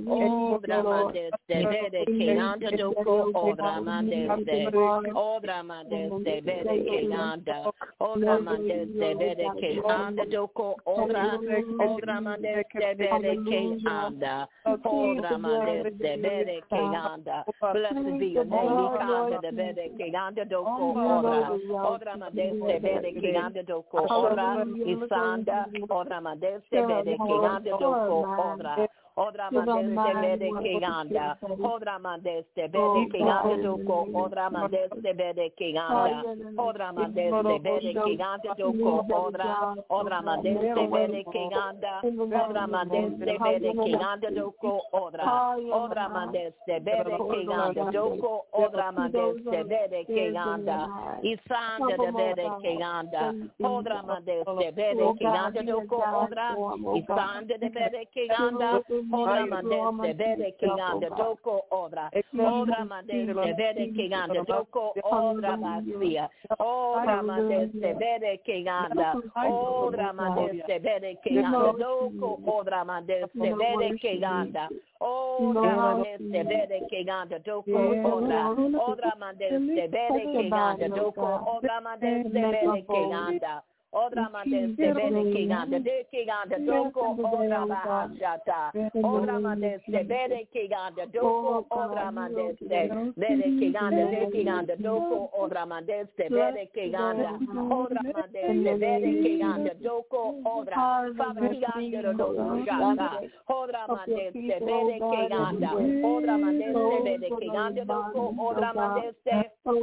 Odra mandeste bede ke anda doko odra mandeste. Odra mandeste bede ke anda. Odra mandeste bede ke anda doko odra. Odra mandeste bede ke anda. Odra mandeste bede ke anda. Blessed be your name. De bede ke anda doko ora, ora mandeste bede ke anda doko ora, isanda, ora mandeste bede ke anda doko ora. Odra mandeste bede ke anda, odra mandeste bede ke anda doko, odra mandeste bede ke anda, odra mandeste bede ke anda doko odra, odra mandeste bede ke anda, odra mandeste bede ke anda doko odra, odra mandeste bede ke anda doko, odra mandeste bede ke anda, isanda de bede ke anda, odra mandeste bede ke anda doko odra, isanda de bede ke anda. Odra mandeste bede ke anda doko odra. Odra mandeste bede ke anda doko odra basia. Odra mandeste bede ke anda. Odra mandeste bede ke anda doko odra mandeste bede ke anda. Odra mandeste bede ke anda doko odra. Odra mandeste bede ke anda doko odra mandeste bede ke anda. Odra mandeste bede ke anda de ke anda doko odra bahashata. Odra mandeste bede ke anda doko odra mandeste bede ke anda de ke anda doko odra mandeste bede ke anda. Odra mandeste bede ke anda doko odra. Father ke anda doko shata. Odra mandeste bede ke anda. Odra mandeste bede ke anda doko odra mandeste.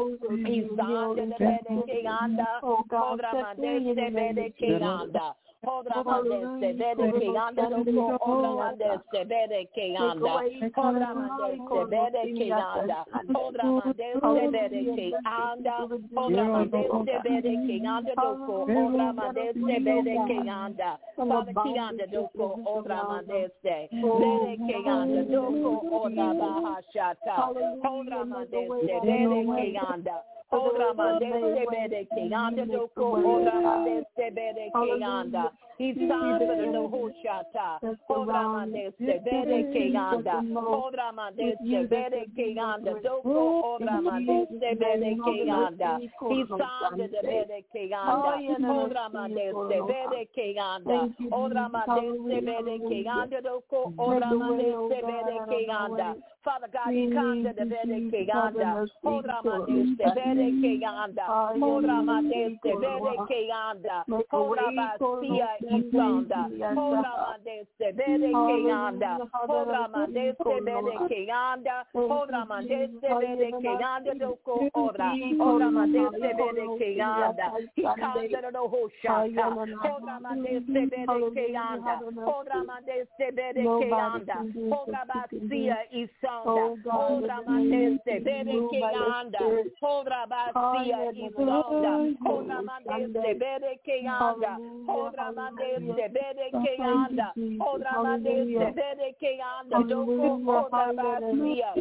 Isande de bede ke anda. Odra mandeste bede ke anda. Odra mandeste bede ke anda doko odra mandeste bede ke anda. Odra mandeste bede ke anda. Odra mandeste bede ke anda. Odra mandeste bede ke anda doko odra mandeste bede ke anda. Father ke anda doko odra mandeste bede ke anda doko odra bahashata. Odra mandeste bede ke anda. Odra mandeste bede ke anda doko odra mandeste bede ke anda. Isanda de hoshata. Odra mandeste bede ke anda. Odra mandeste bede ke anda doko odra mandeste bede ke anda. Isanda de bede ke anda. Odra mandeste bede ke anda. Odra mandeste bede ke anda doko odra mandeste bede ke anda. Father God, Ikanda de bede ke anda. Odra mandeste bede bere ke anda. Ora mandeste bere ke anda. Ora basia isanda. Ora mandeste bere ke anda. Ora mandeste bere ke anda. Ora mandeste bere ke anda doko ora. Ora mandeste bere ke anda. Ikanda no hoshata. Ora mandeste bere ke anda. Ora mandeste bere ke anda. Ora basia isanda. Ora mandeste bere ke anda. Ora basia isanda. Ora mandeste bere ke anda. Ora mandeste bere ke anda. Ora mandeste bere ke anda. Doko ora basia.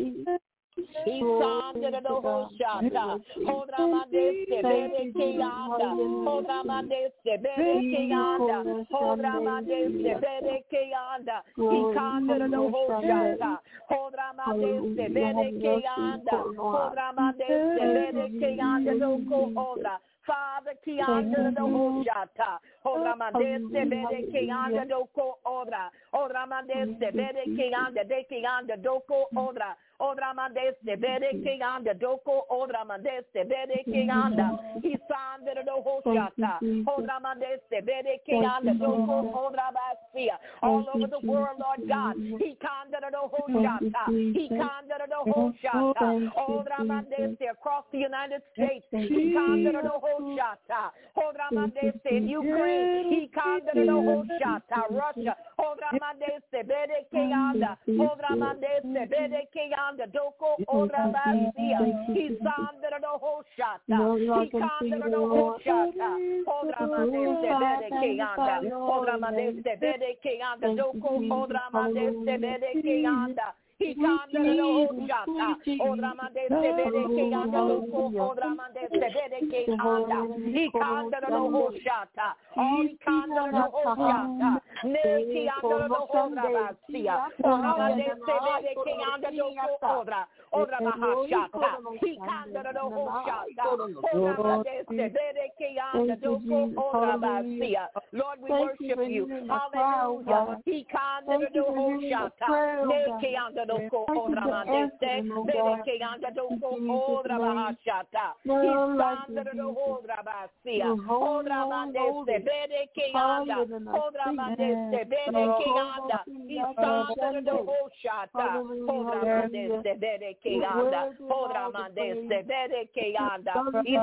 Isanda the hoshata. Ora mandeste bere ke anda. Ora mandeste bere ke anda. Ora mandeste bere ke anda. Ikanda the hoshata. Ora mandeste bere ke anda. Ora mandeste bere ke anda doko ora. Father, Kianda the Hoshata, Oramandeste Bede Kianda Doko Ora, Oramandeste Bede Kianda de Kianda Doko Ora, Oramandeste Bede Kianda Doko Oramandeste Bede Kianda, Isanda the Hoshata, Oramandeste Bede Kianda Doko Ora Basia, all over the world, Lord God, He Kanda the Hoshata, He Kanda the Hoshata, Oramandeste across the United States, He Kanda the Hoshata, Oramandeste in Ukraine, He Kanda the Hoshata, Russia, Oramandeste Bede Kianda, Oramandeste Bede Kianda Doko Orabasia, He Sanda the Hoshata, He Kanda the Hoshata, Oramandeste Bede Kianda, Oramandeste Bede Kianda Doko Oramandeste Bede Kianda. He can't do the Hoshata. Oramandeste Bede Kianda Doko Oramandeste Bede Kianda. He can't do the Hoshata. All he can't do the Hoshata. Neki under the Horabasia. Oramandeste Bede Kianda Doko Ora. Orabahashata. He can't do the Hoshata. Oramandeste Bede Kianda Doko Orabasia. Lord, we worship you. Hallelujah. He can't do the Hoshata. Neki under Doko Oramandeste Bede Kianda Doko Orabahashata. He under the Horabasia. Oramandeste Bede Kianda. Oramandeste Bede Kianda. He under the Hoshata. Oramandeste Bede Kianda. Oramandeste Bede Kianda.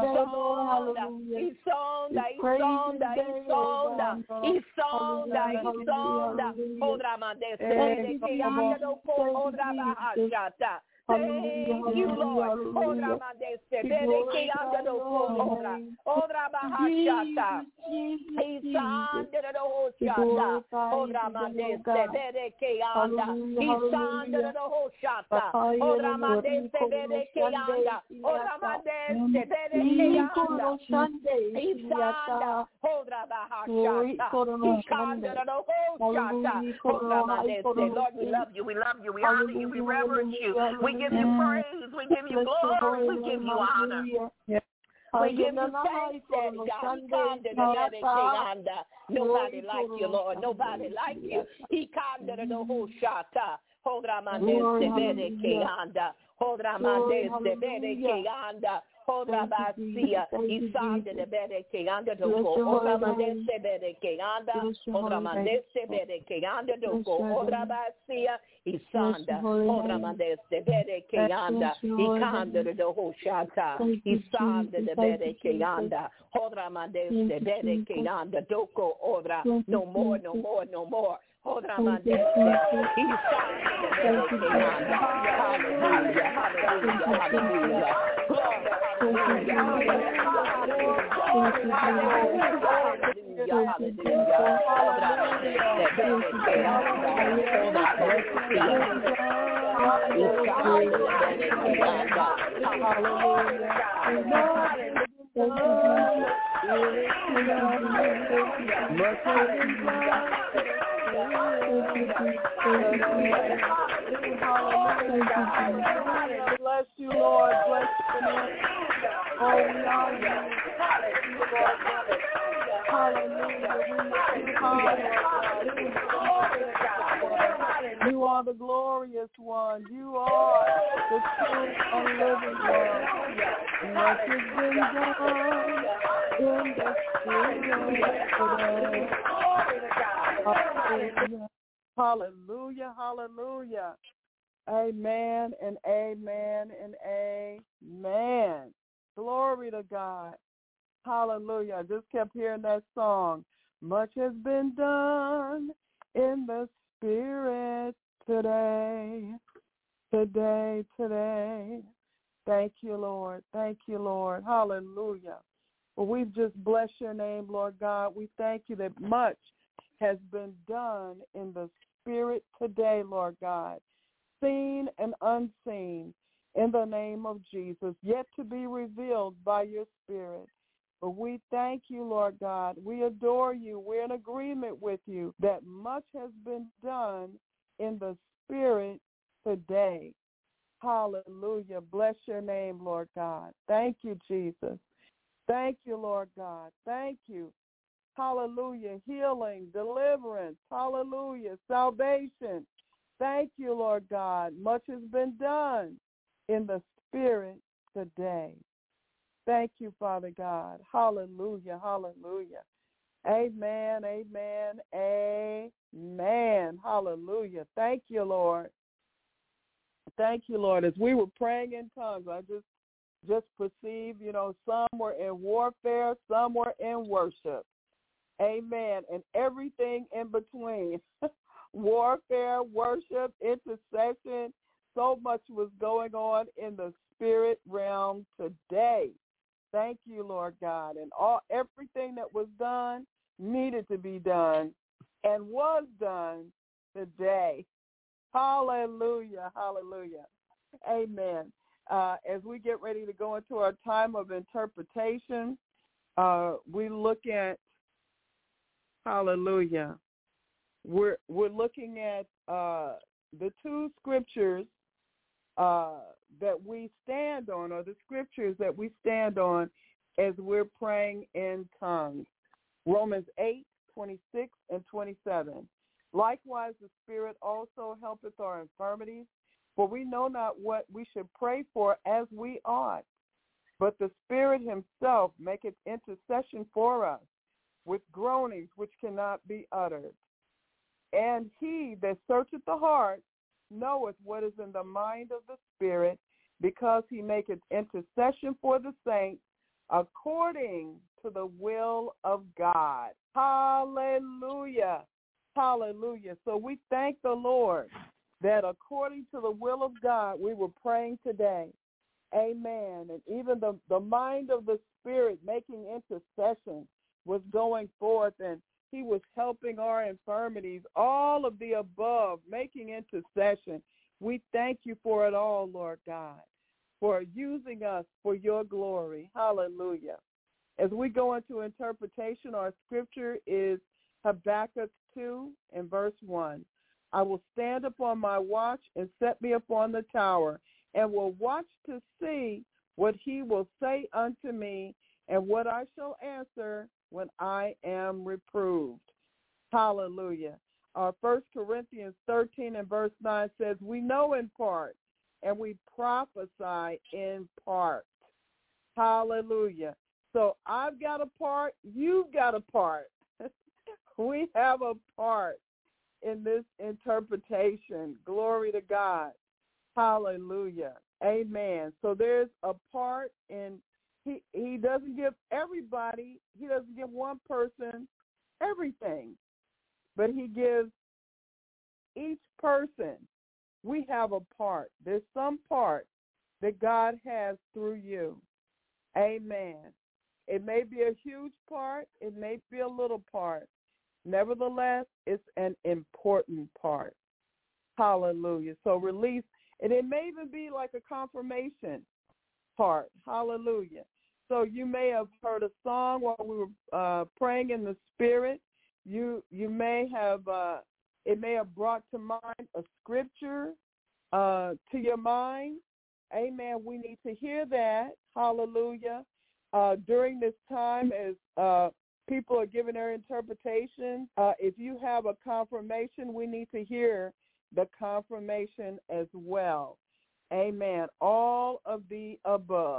Isonda, Isonda, Isonda, Isonda, Isonda, Isonda. Oramandeste Bede Kianda Doko Orabahashata. Thank you, Lord. Oramandeste Bede Kianda Doko Ora. Orabahashata. Isanda the Hoshata. Oramandeste Bede Kianda. Isanda the Hoshata. Oramandeste Bede Kianda. Oramandeste Bede Kianda. Isanda. Orabahashata. Isanda the Hoshata. Oramandeste. Lord, we love you. We love you. We honor you. We reverence you. We give you praise. We give you glory. We give you honor. We give you thanks, Daddy God. Nobody like you, Lord. Nobody like you. He can't do the whole shot. Hodramandeste Bede Kianda. Hodramandeste Bede Kianda. Hodrabasia, Isanda de Bede Kianda Doko, Hodramandeste Bede Kianda, Hodramandeste Bede Kianda Doko, Hodrabasia, Isanda, Hodramandeste Bede Kianda, Ikanda de Hoshata, Isanda de Bede Kianda, Hodramandeste Bede Kianda Doko, Odra, no more, no more, no more. Hodramandeste, Isanda de Bede Kianda, hallelujah, hallelujah, hallelujah. Hallelujah, Bless you, Lord. Bless you, Lord. Oh, we honor you. Hallelujah. You are the glorious one. You are the true and living one. Much has been done in the spirit today. Hallelujah, hallelujah. Amen and amen and amen. Glory to God. Hallelujah. I just kept hearing that song. Much has been done in the spirit today, today, today. Thank you, Lord. Thank you, Lord. Hallelujah. Well, we just bless your name, Lord God. We thank you that much has been done in the spirit today, Lord God, seen and unseen, in the name of Jesus, yet to be revealed by your spirit. But we thank you, Lord God. We adore you. We're in agreement with you that much has been done in the spirit today. Hallelujah. Bless your name, Lord God. Thank you, Jesus. Thank you, Lord God. Thank you. Hallelujah. Healing, deliverance. Hallelujah. Salvation. Thank you, Lord God. Much has been done in the spirit today. Thank you, Father God. Hallelujah. Hallelujah. Amen. Amen. Amen. Hallelujah. Thank you, Lord. Thank you, Lord. As we were praying in tongues, I just just perceived, you know, some were in warfare, some were in worship. Amen. And everything in between. Warfare, worship, intercession. So much was going on in the spirit realm today. Thank you, Lord God. And all everything that was done needed to be done and was done today. Hallelujah. Hallelujah. Amen. Uh, as we get ready to go into our time of interpretation, uh, we look at, hallelujah, we're, we're looking at uh, the two scriptures uh, that we stand on, or the scriptures that we stand on as we're praying in tongues. Romans eight, twenty-six and twenty-seven. Likewise, the Spirit also helpeth our infirmities, for we know not what we should pray for as we ought. But the Spirit himself maketh intercession for us with groanings which cannot be uttered. And he that searcheth the heart knoweth what is in the mind of the Spirit, because he maketh intercession for the saints according to the will of God. Hallelujah. Hallelujah. So we thank the Lord that according to the will of God, we were praying today. Amen. And even the, the mind of the Spirit making intercession was going forth, and he was helping our infirmities, all of the above, making intercession. We thank you for it all, Lord God, for using us for your glory. Hallelujah. As we go into interpretation, our scripture is Habakkuk two and verse one. I will stand upon my watch and set me upon the tower, and will watch to see what he will say unto me, and what I shall answer when I am reproved. Hallelujah. Our First Corinthians thirteen and verse nine says, we know in part, and we prophesy in part. Hallelujah. So I've got a part, you've got a part. We have a part in this interpretation. Glory to God. Hallelujah. Amen. So there's a part, and he, he doesn't give everybody, he doesn't give one person everything, but he gives each person. We have a part. There's some part that God has through you. Amen. It may be a huge part. It may be a little part. Nevertheless, it's an important part. Hallelujah. So release, and it may even be like a confirmation part. Hallelujah. So you may have heard a song while we were uh, praying in the Spirit. You you may have, uh, it may have brought to mind a scripture uh, to your mind. Amen. We need to hear that. Hallelujah. Uh, during this time as uh, people are giving their interpretation, uh, if you have a confirmation, we need to hear the confirmation as well. Amen. All of the above.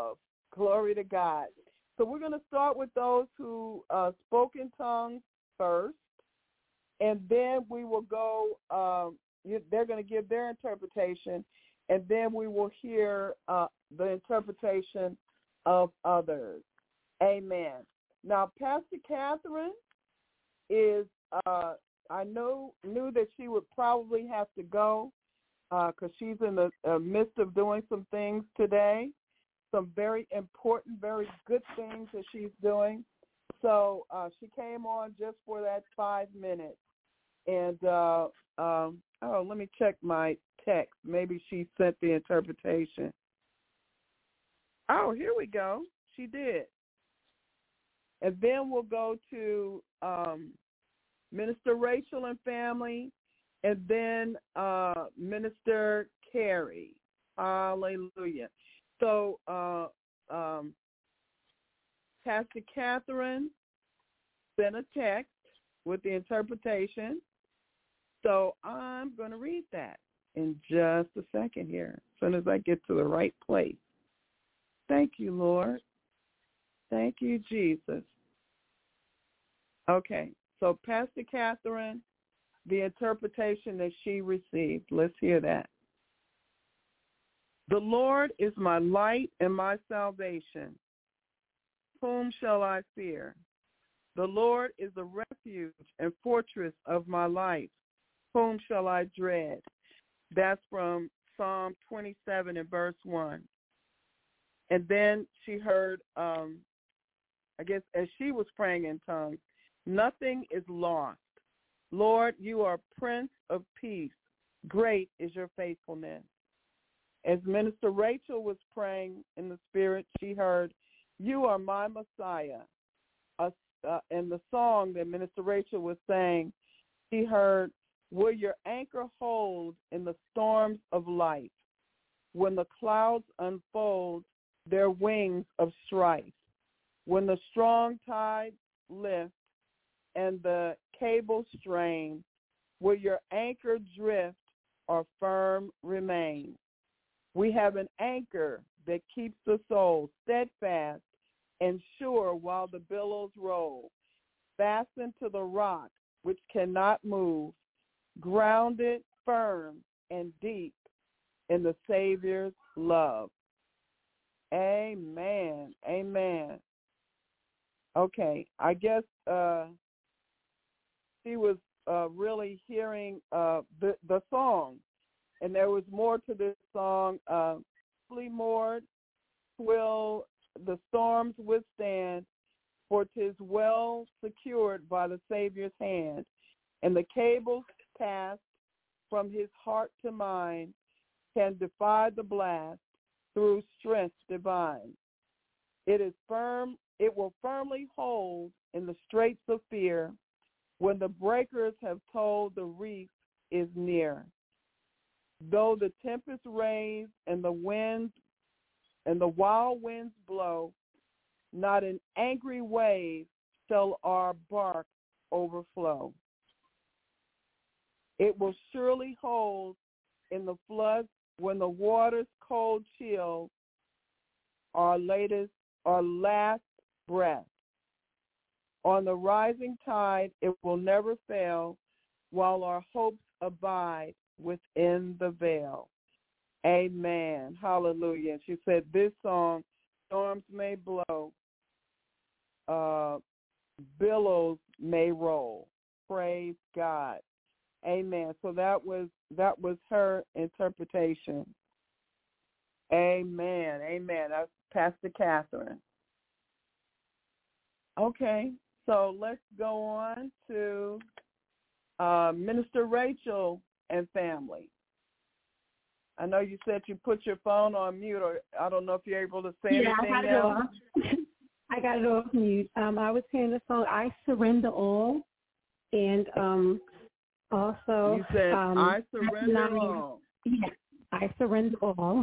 Glory to God. So we're going to start with those who uh, spoke in tongues first, and then we will go, um, they're going to give their interpretation, and then we will hear uh, the interpretation of others. Amen. Now, Pastor Catherine is, uh, I know, knew that she would probably have to go because uh, she's in the uh, midst of doing some things today. Some very important, very good things that she's doing. So uh, she came on just for that five minutes. And, uh, um, oh, let me check my text. Maybe she sent the interpretation. Oh, here we go. She did. And then we'll go to um, Minister Rachel and family, and then uh, Minister Carrie. Hallelujah. So, uh, um, Pastor Catherine sent a text with the interpretation. So I'm going to read that in just a second here, as soon as I get to the right place. Thank you, Lord. Thank you, Jesus. Okay, so Pastor Catherine, the interpretation that she received. Let's hear that. The Lord is my light and my salvation. Whom shall I fear? The Lord is the refuge and fortress of my life. Whom shall I dread? That's from Psalm twenty-seven and verse one. And then she heard, um, I guess as she was praying in tongues, nothing is lost. Lord, you are Prince of Peace. Great is your faithfulness. As Minister Rachel was praying in the Spirit, she heard, you are my Messiah. Uh, uh, in the song that Minister Rachel was saying, she heard, will your anchor hold in the storms of life, when the clouds unfold their wings of strife, when the strong tides lift and the cable strain, will your anchor drift or firm remain? We have an anchor that keeps the soul steadfast and sure while the billows roll, fastened to the rock which cannot move, grounded firm and deep in the Savior's love. Amen. Amen. Okay, I guess uh, she was uh, really hearing uh, the, the song. And there was more to this song. Uh, moored will the storms withstand, for 'tis well secured by the Savior's hand. And the cables passed from his heart to mine can defy the blast through strength divine. It is firm. It will firmly hold in the straits of fear when the breakers have told the reef is near. Though the tempest rage and the winds and the wild winds blow, not an angry wave shall our bark overflow. It will surely hold in the floods when the water's cold chill our latest, our last breath. On the rising tide, it will never fail, while our hopes abide within the veil. Amen. Hallelujah. She said this song, storms may blow, uh, billows may roll. Praise God. Amen. So that was that was her interpretation. Amen. Amen. That's Pastor Catherine. Okay, so let's go on to uh, Minister Rachel and family. I know you said you put your phone on mute, or I don't know if you're able to say yeah, anything I got now. it off. I got it off mute. Um, I was hearing the song "I Surrender All," and um, also you said um, I surrender nine, all. Yeah, I surrender all.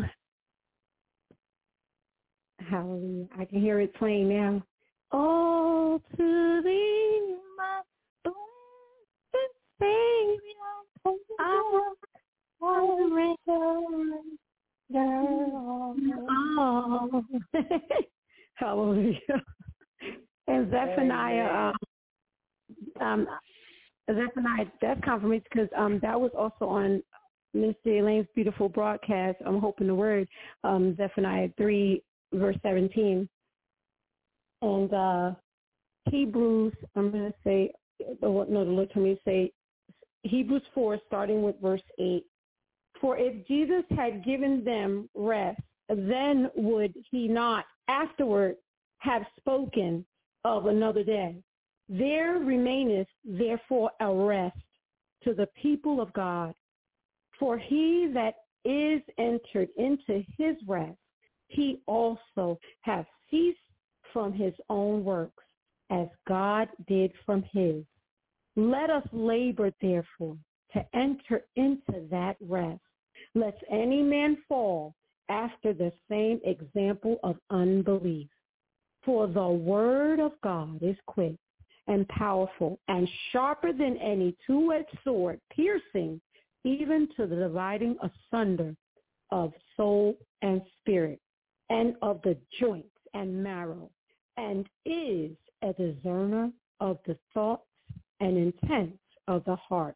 Hallelujah! I can hear it playing now. All to thee, my blessed Savior, I surrender all. Hallelujah. And Zephaniah, um, um, Zephaniah, that's confirmation because um, that was also on Mister Elaine's beautiful broadcast. I'm hoping the word, um, Zephaniah three, verse seventeen. And uh, Hebrews, I'm going to say, no, the Lord told me to say Hebrews four, starting with verse eight. For if Jesus had given them rest, then would he not afterward have spoken of another day? There remaineth therefore a rest to the people of God. For he that is entered into his rest, he also hath ceased from his own works, as God did from his. Let us labor, therefore, to enter into that rest, lest any man fall after the same example of unbelief. For the word of God is quick and powerful and sharper than any two-edged sword, piercing even to the dividing asunder of soul and spirit, and of the joints and marrow, and is a discerner of the thoughts and intents of the heart.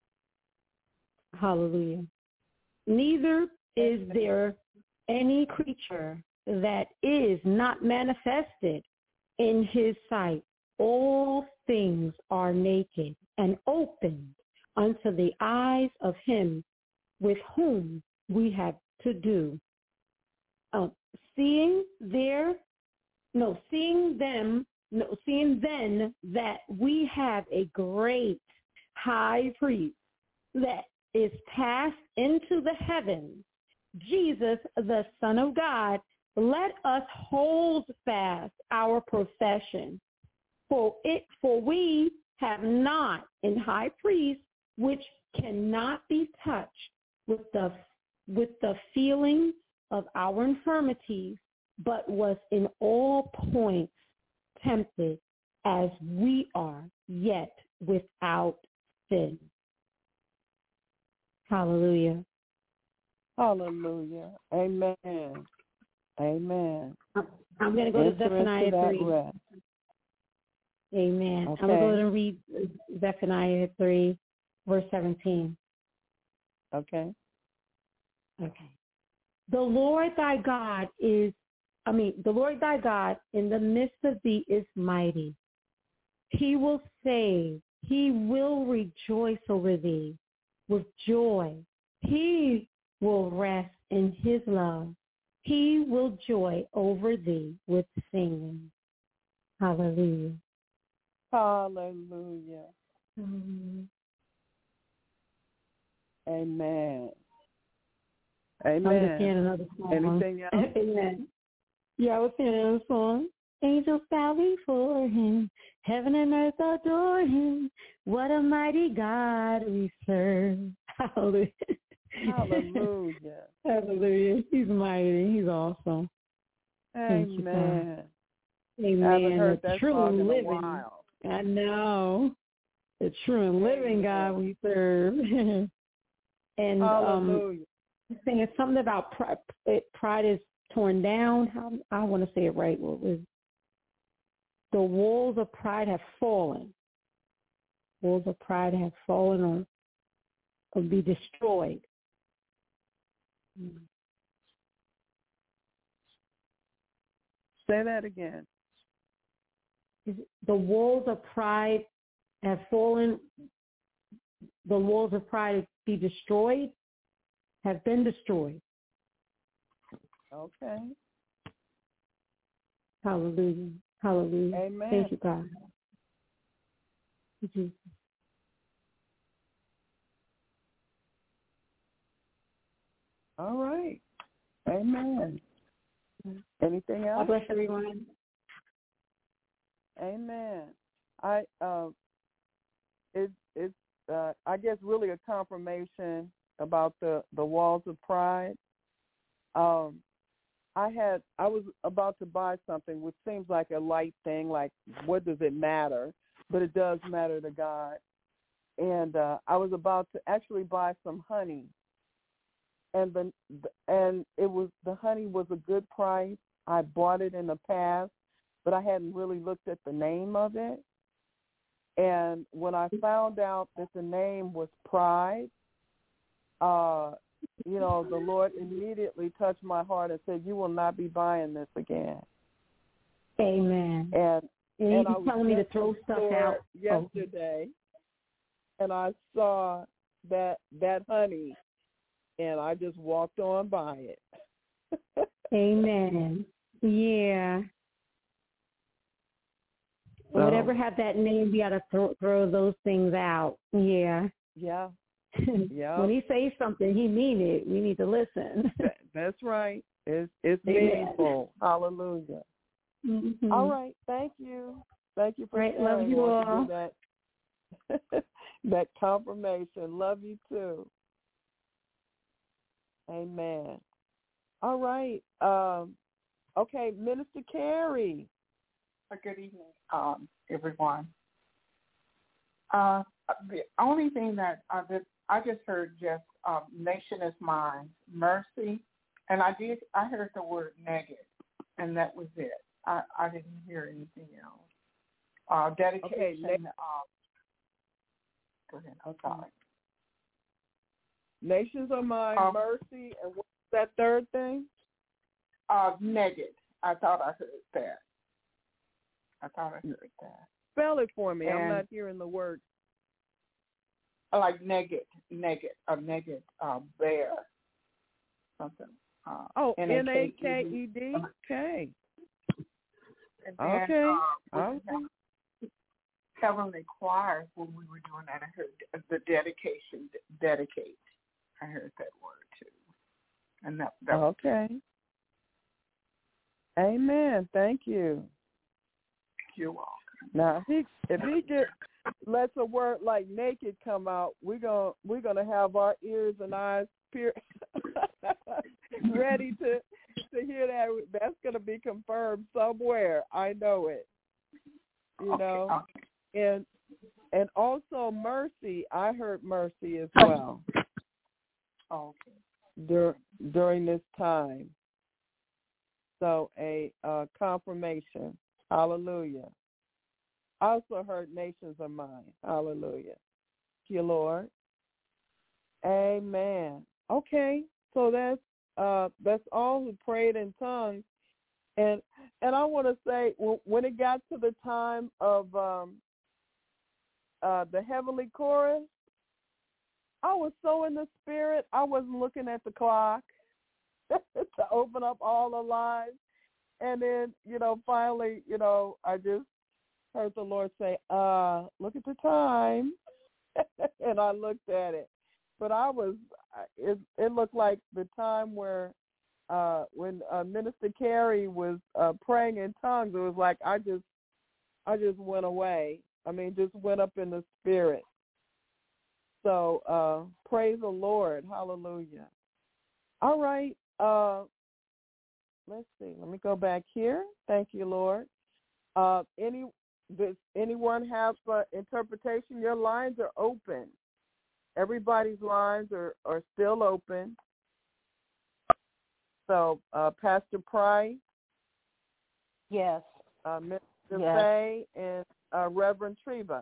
Hallelujah. Neither is there any creature that is not manifested in his sight. All things are naked and opened unto the eyes of him with whom we have to do. Uh, seeing there, no, seeing them, no, seeing then that we have a great high priest that is passed into the heavens, Jesus, the Son of God, let us hold fast our profession. For it, for we have not an high priest which cannot be touched with the with the feelings of our infirmities, but was in all points tempted as we are, yet without sin. Hallelujah. Hallelujah. Amen. Amen. I'm going to go to Zephaniah three. Rest. Amen. Okay. I'm going to go ahead and read Zephaniah three, verse seventeen. Okay. Okay. The Lord thy God is, I mean, the Lord thy God in the midst of thee is mighty. He will save. He will rejoice over thee with joy. He will rest in his love. He will joy over thee with singing. Hallelujah. Hallelujah. Mm-hmm. Amen. Amen. I'm just hearing another song. Anything else? Amen. Yeah, I was hearing another song. Angels bow before him. Heaven and earth adore him. What a mighty God we serve. Hallelujah. Hallelujah. Hallelujah. He's mighty. He's awesome. Amen. Amen. I haven't heard the that true song and in living. a while. I know. The true and living God we serve. And Hallelujah. um, saying something about pride, pride is torn down. How I want to say it right. What was the walls of pride have fallen. Walls of pride have fallen or, or be destroyed. Say that again. The walls of pride have fallen. The walls of pride be destroyed, have been destroyed. Okay. Hallelujah. Hallelujah. Amen. Thank you, God. Thank you, Jesus. All right. Amen. Anything else? God bless everyone. Amen. I uh, it it's uh, I guess really a confirmation about the, the walls of pride. Um, I had I was about to buy something which seems like a light thing, like what does it matter? But it does matter to God. And uh, I was about to actually buy some honey, and the and it was the honey was a good price. I bought it in the past, but I hadn't really looked at the name of it. And when I found out that the name was Pride, uh, you know, the Lord immediately touched my heart and said, you will not be buying this again. Amen. And, and, and you I was telling me to throw stuff out yesterday, oh. and I saw that that honey, and I just walked on by it. Amen. Yeah. So, whatever had that name, we got to throw, throw those things out. Yeah. Yeah. Yeah. When he says something, he mean it. We need to listen. That's right. It's it's meaningful. Hallelujah. Mm-hmm. All right. Thank you. Thank you for right, sharing. Love you all. That, that confirmation. Love you too. Amen. All right. Um, okay, Minister Carey. Good evening, um, everyone. Uh, the only thing that, uh, that I just heard just uh, nation is mine, mercy, and I did I heard the word negative, and that was it. I, I didn't hear anything else. Uh, dedication. Okay, ne- uh, go ahead. I'm sorry. Nations are mine, um, mercy, and what's that third thing? Uh, negative. I thought I heard that. I thought I heard that. Spell it for me. And I'm not hearing the word. Like negative, negative, a negative uh, bear, something. Uh, oh, N A K E D? Okay. Okay. Uh, okay. Heavenly Choir, when we were doing that, I heard the dedication, dedicate. I heard that word too. And that, that okay. Amen. Thank you. You're welcome. Now, if he if he just lets a word like naked come out, we're gonna we're gonna have our ears and eyes peer ready to to hear that. That's gonna be confirmed somewhere. I know it. You okay, know, okay. and and also mercy. I heard mercy as well. Okay. Dur- during this time. So a uh, confirmation. Hallelujah. I also heard nations are mine. Hallelujah. Thank you, Lord. Amen. Okay, so that's uh, that's all who prayed in tongues, and and I want to say when it got to the time of um, uh, the heavenly chorus, I was so in the spirit I wasn't looking at the clock to open up all the lines, and then you know finally you know I just heard the Lord say, uh, look at the time. And I looked at it. But I was, it, it looked like the time where, uh, when uh, Minister Carey was uh, praying in tongues, it was like I just, I just went away. I mean, just went up in the spirit. So uh, praise the Lord. Hallelujah. All right. Uh, let's see. Let me go back here. Thank you, Lord. Uh, any Does anyone have uh, interpretation? Your lines are open. Everybody's lines are, are still open. So, uh, Pastor Price. Yes. Uh, Mister Yes. Faye and uh, Reverend Treva.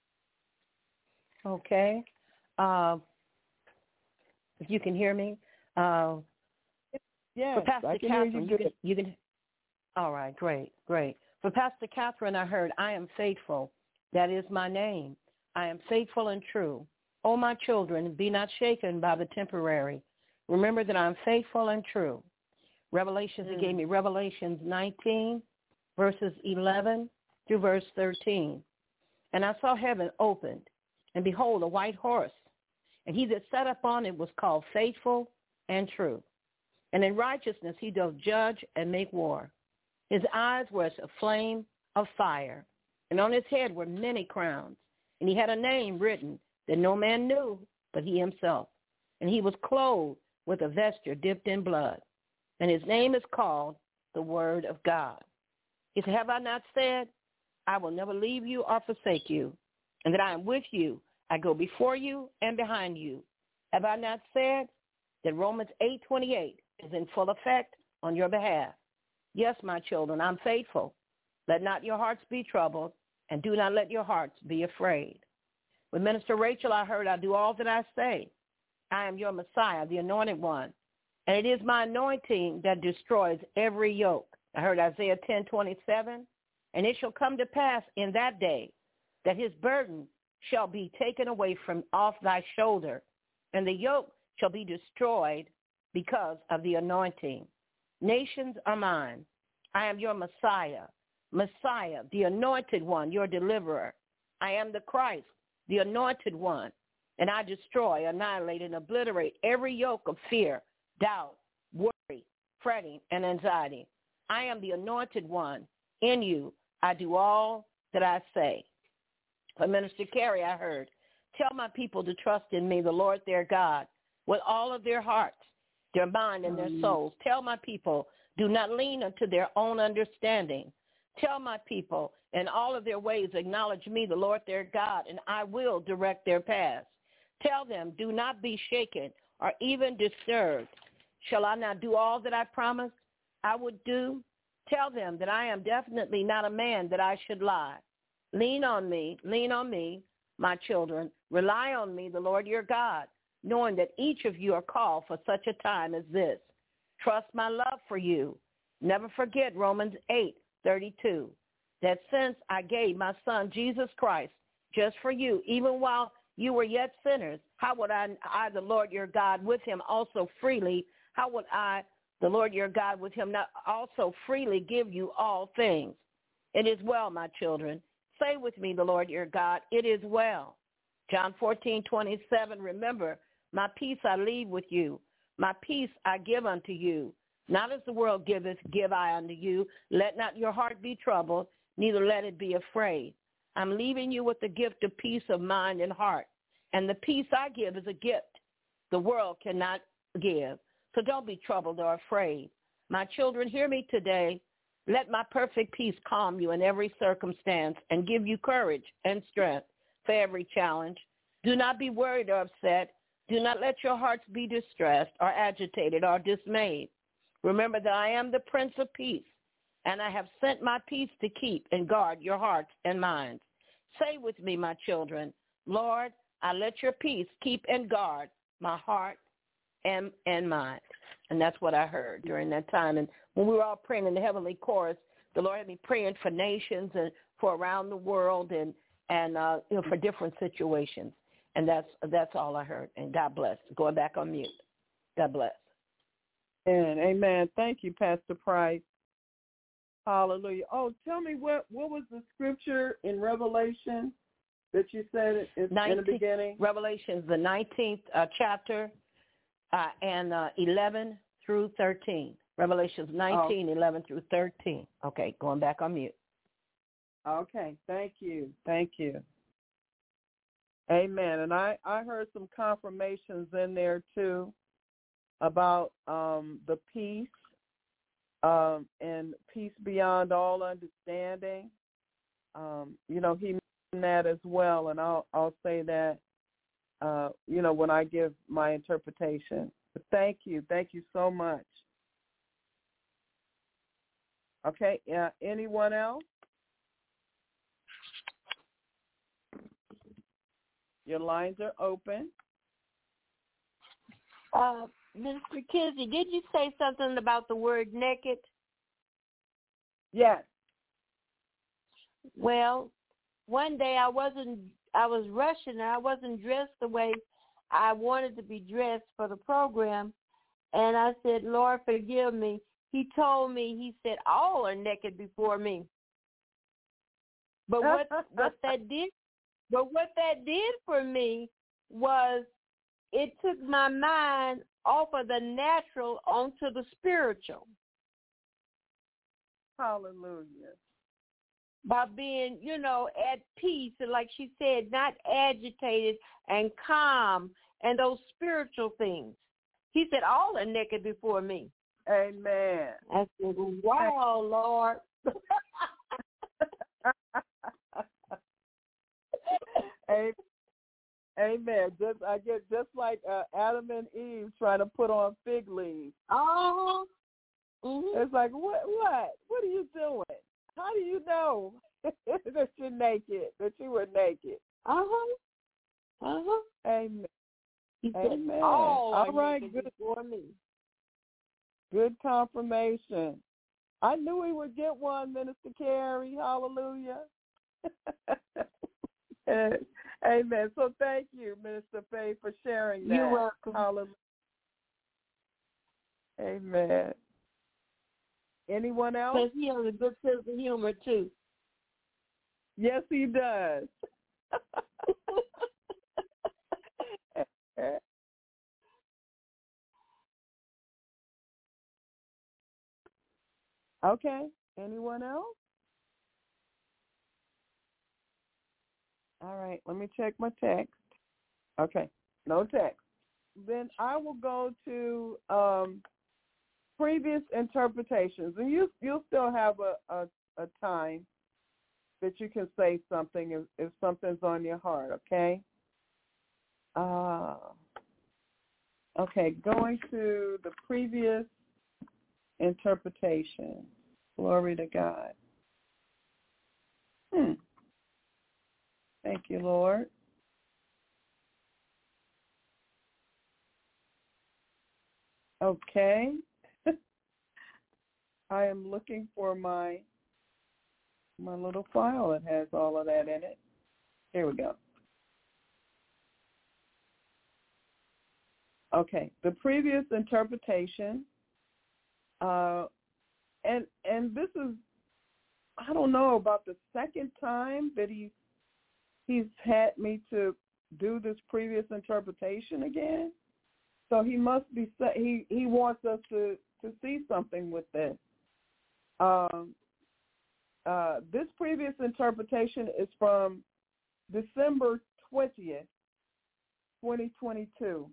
Okay. Uh, if you can hear me. Uh, yes, for Pastor I can Catherine, hear you, you good. can, you can. All right, great, great. For Pastor Catherine, I heard, I am faithful. That is my name. I am faithful and true. O my children, be not shaken by the temporary. Remember that I am faithful and true. Revelations, mm. He gave me Revelations nineteen, verses eleven through verse thirteen. And I saw heaven opened, and behold, a white horse. And he that sat upon it was called Faithful and True. And in righteousness he doth judge and make war. His eyes were as a flame of fire, and on his head were many crowns. And he had a name written that no man knew but he himself. And he was clothed with a vesture dipped in blood. And his name is called the Word of God. He said, have I not said, I will never leave you or forsake you, and that I am with you. I go before you and behind you. Have I not said that Romans eight twenty-eight is in full effect on your behalf? Yes, my children, I'm faithful. Let not your hearts be troubled, and do not let your hearts be afraid. With Minister Rachel, I heard, I do all that I say. I am your Messiah, the anointed one, and it is my anointing that destroys every yoke. I heard Isaiah ten twenty-seven, and it shall come to pass in that day that his burden shall be taken away from off thy shoulder, and the yoke shall be destroyed because of the anointing. Nations are mine. I am your Messiah, Messiah, the anointed one, your deliverer. I am the Christ, the anointed one, and I destroy, annihilate, and obliterate every yoke of fear, doubt, worry, fretting, and anxiety. I am the anointed one. In you, I do all that I say. But Minister Carey, I heard, tell my people to trust in me, the Lord their God, with all of their hearts, their mind, and their souls. Tell my people, do not lean unto their own understanding. Tell my people, in all of their ways, acknowledge me, the Lord their God, and I will direct their paths. Tell them, do not be shaken or even disturbed. Shall I not do all that I promised I would do? Tell them that I am definitely not a man that I should lie. Lean on me, lean on me, my children. Rely on me, the Lord your God, knowing that each of you are called for such a time as this. Trust my love for you. Never forget Romans eight thirty-two, that since I gave my son Jesus Christ just for you, even while you were yet sinners, how would I, I, the Lord your God, with him also freely, how would I, the Lord your God, with him not also freely give you all things? It is well, my children. Say with me, the Lord your God, it is well. John fourteen twenty-seven, remember, my peace I leave with you. My peace I give unto you. Not as the world giveth, give I unto you. Let not your heart be troubled, neither let it be afraid. I'm leaving you with the gift of peace of mind and heart. And the peace I give is a gift the world cannot give. So don't be troubled or afraid. My children, hear me today. Let my perfect peace calm you in every circumstance and give you courage and strength for every challenge. Do not be worried or upset. Do not let your hearts be distressed or agitated or dismayed. Remember that I am the Prince of Peace, and I have sent my peace to keep and guard your hearts and minds. Say with me, my children, Lord, I let your peace keep and guard my heart and, and mind. And that's what I heard during that time. And when we were all praying in the heavenly chorus, the Lord had me praying for nations and for around the world and, and uh, you know, for different situations. And that's that's all I heard. And God bless. Going back on mute. God bless. And amen. Thank you, Pastor Price. Hallelujah. Oh, tell me what, what was the scripture in Revelation that you said in, in the beginning? Revelations, the nineteenth uh, chapter, uh, and uh, eleven through thirteen. Revelations nineteen, oh. eleven through thirteen. Okay, going back on mute. Okay, thank you. Thank you. Amen. And I, I heard some confirmations in there, too, about um, the peace um, and peace beyond all understanding. Um, you know, he mentioned that as well, and I'll, I'll say that, uh, you know, when I give my interpretation. But thank you. Thank you so much. Okay, uh, anyone else? Your lines are open. Uh, Mister Kizzy, did you say something about the word naked? Yes. Well, one day I wasn't, I was rushing and I wasn't dressed the way I wanted to be dressed for the program. And I said, Lord, forgive me. He told me, he said, all are naked before me. But what, what that did, but what that did for me was it took my mind off of the natural onto the spiritual. Hallelujah. By being, you know, at peace, and like she said, not agitated and calm and those spiritual things. He said, all are naked before me. Amen. I said, wow, Lord. Amen. Just I get just like uh, Adam and Eve trying to put on fig leaves. Oh. Mm-hmm. It's like, what? What? What are you doing? How do you know that you're naked, that you were naked? Uh-huh. Uh-huh. Amen. He said, Amen. all, all right, good before me. Good confirmation. I knew we would get one, Minister Carey. Hallelujah. Amen. So thank you, Minister Faye, for sharing that. You're welcome. Hallelujah. Amen. Anyone else? Because he has a good sense of humor, too. Yes, he does. Okay. Anyone else? All right. Let me check my text. Okay. No text. Then I will go to um, previous interpretations, and you you'll still have a, a, a time that you can say something if, if something's on your heart. Okay. Uh, okay. Going to the previous interpretation. Glory to God. Hmm. Thank you, Lord. Okay. I am looking for my my little file that has all of that in it. Here we go. Okay. The previous interpretation, uh, and and this is, I don't know, about the second time that he he's had me to do this previous interpretation again. So he must be, he, he wants us to, to see something with this. Um, uh, this previous interpretation is from December twentieth, twenty twenty-two.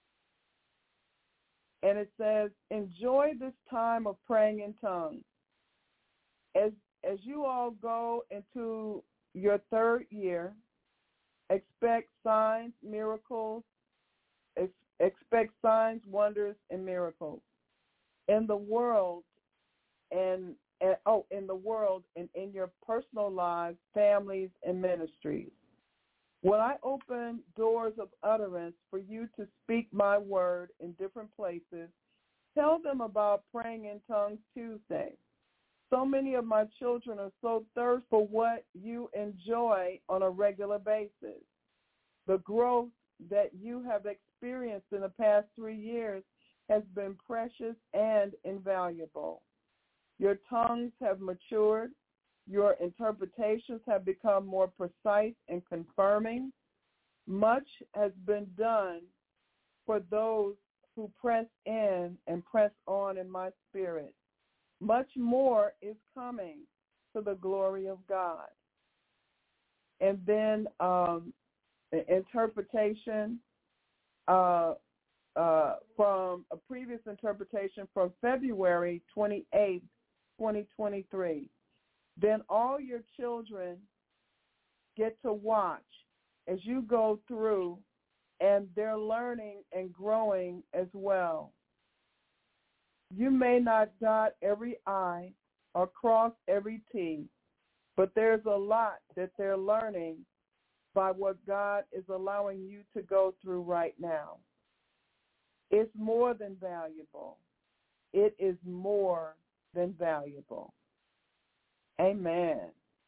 And it says, enjoy this time of praying in tongues. As, as you all go into your third year, expect signs, miracles, ex- expect signs, wonders, and miracles in the world and, and oh, in the world and in your personal lives, families, and ministries. When I open doors of utterance for you to speak my word in different places, tell them about praying in tongues Tuesday. So many of my children are so thirsty for what you enjoy on a regular basis. The growth that you have experienced in the past three years has been precious and invaluable. Your tongues have matured. Your interpretations have become more precise and confirming. Much has been done for those who press in and press on in my spirit. Much more is coming to the glory of God. And then um, the interpretation uh, uh, from a previous interpretation from February twenty-eighth, twenty twenty-three. Then all your children get to watch as you go through, and they're learning and growing as well. You may not dot every I or cross every T, but there's a lot that they're learning by what God is allowing you to go through right now. It's more than valuable. It is more than valuable. Amen.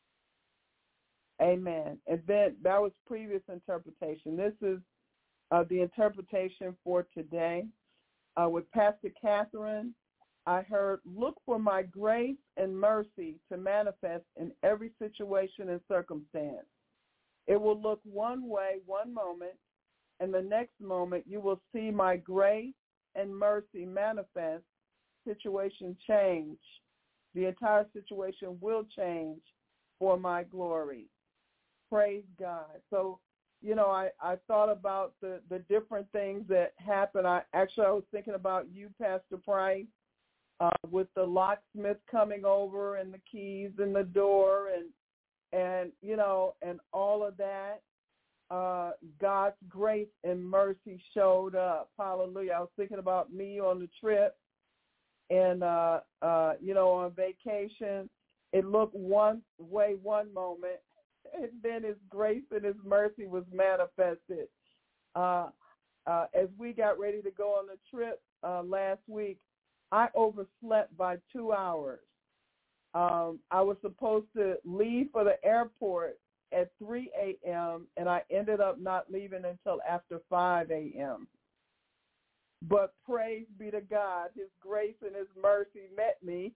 Amen. And then that was previous interpretation. This is uh, the interpretation for today. Uh, with Pastor Catherine, I heard, look for my grace and mercy to manifest in every situation and circumstance. It will look one way one moment, and the next moment you will see my grace and mercy manifest, situation change. The entire situation will change for my glory. Praise God. So, you know, I, I thought about the, the different things that happen. I actually I was thinking about you, Pastor Price, uh, with the locksmith coming over and the keys in the door and and you know and all of that. Uh, God's grace and mercy showed up. Hallelujah. I was thinking about me on the trip. And, uh, uh, you know, on vacation, it looked one way one moment, and then his grace and his mercy was manifested. Uh, uh, as we got ready to go on the trip uh, last week, I overslept by two hours. Um, I was supposed to leave for the airport at three a.m., and I ended up not leaving until after five a.m. But praise be to God, his grace and his mercy met me,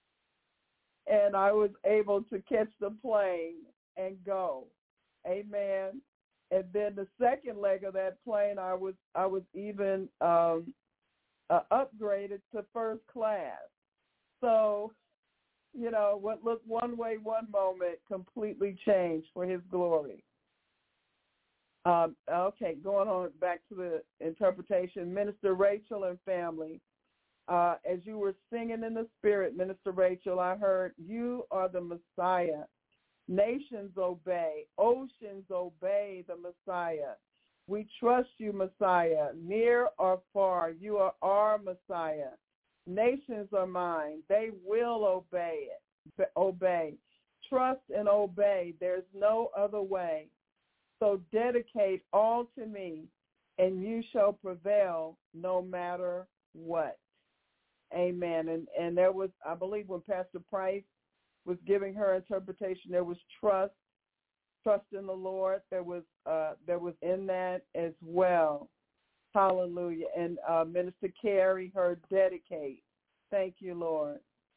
and I was able to catch the plane and go. Amen. And then the second leg of that plane, I was I was even um, uh, upgraded to first class. So, you know, what looked one way one moment completely changed for his glory. Um, okay, going on back to the interpretation. Minister Rachel and family, uh, as you were singing in the spirit, Minister Rachel, I heard, you are the Messiah. Nations obey. Oceans obey the Messiah. We trust you, Messiah. Near or far, you are our Messiah. Nations are mine. They will obey it. Obey. Trust and obey. There's no other way. So dedicate all to me, and you shall prevail no matter what. Amen. And and there was, I believe, when Pastor Price was giving her interpretation, there was trust, trust in the Lord. There was uh, there was in that as well. Hallelujah. And uh, Minister Carey, her dedicate. Thank you, Lord.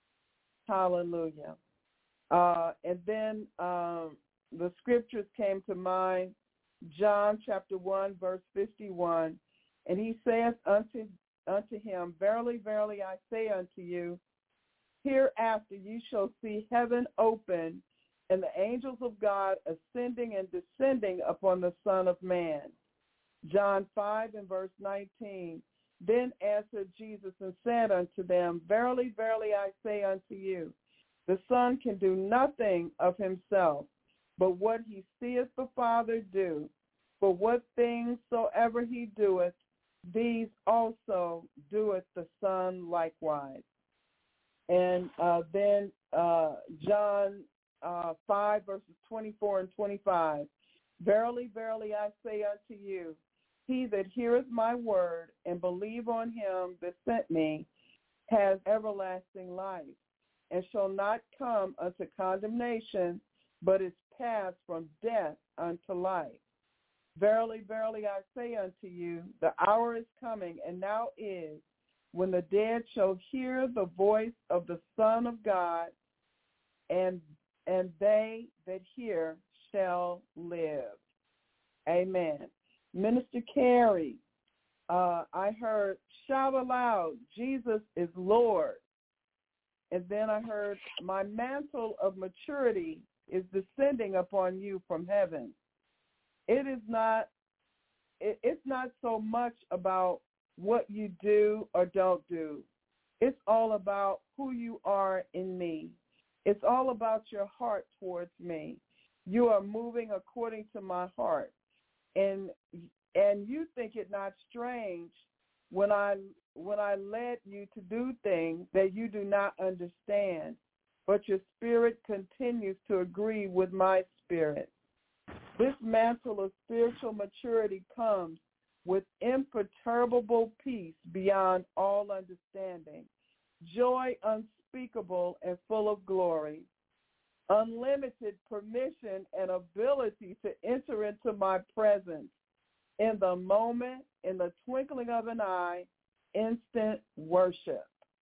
Hallelujah. Uh, and then um, the scriptures came to mind, John chapter one, verse fifty-one. And he saith unto, unto him, verily, verily, I say unto you, hereafter you shall see heaven open and the angels of God ascending and descending upon the Son of Man. John five and verse nineteen. Then answered Jesus and said unto them, verily, verily, I say unto you, the Son can do nothing of himself, but what he seeth the Father do. For what things soever he doeth, these also doeth the Son likewise. And uh, then uh, John uh, five, verses twenty-four and twenty-five. Verily, verily, I say unto you, he that heareth my word and believe on him that sent me has everlasting life, and shall not come unto condemnation, but is passed from death unto life. Verily, verily, I say unto you, the hour is coming, and now is, when the dead shall hear the voice of the Son of God, and and they that hear shall live. Amen. Minister Carey, uh, I heard, shout aloud, Jesus is Lord. And then I heard, my mantle of maturity is descending upon you from heaven. It is not, it, it's not so much about what you do or don't do. It's all about who you are in me. It's all about your heart towards me. You are moving according to my heart. And and you think it not strange when I when I led you to do things that you do not understand, but your spirit continues to agree with my spirit. This mantle of spiritual maturity comes with imperturbable peace beyond all understanding, joy unspeakable and full of glory, unlimited permission and ability to enter into my presence in the moment, in the twinkling of an eye, instant worship.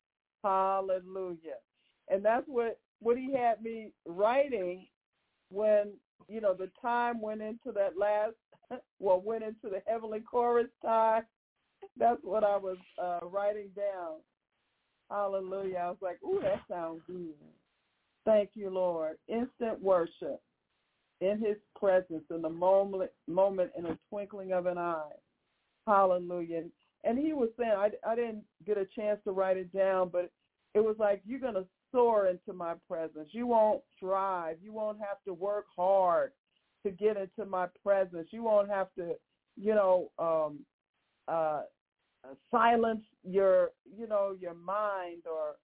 Hallelujah. And that's what, what he had me writing when, you know, the time went into that last, well, went into the heavenly chorus time. That's what I was uh, writing down. Hallelujah. I was like, ooh, that sounds good. Thank you, Lord. Instant worship in his presence in the moment, moment in a twinkling of an eye. Hallelujah. And he was saying, I, I didn't get a chance to write it down, but it was like, you're going to soar into my presence. You won't strive. You won't have to work hard to get into my presence. You won't have to, you know, um, uh, silence your, you know, your mind or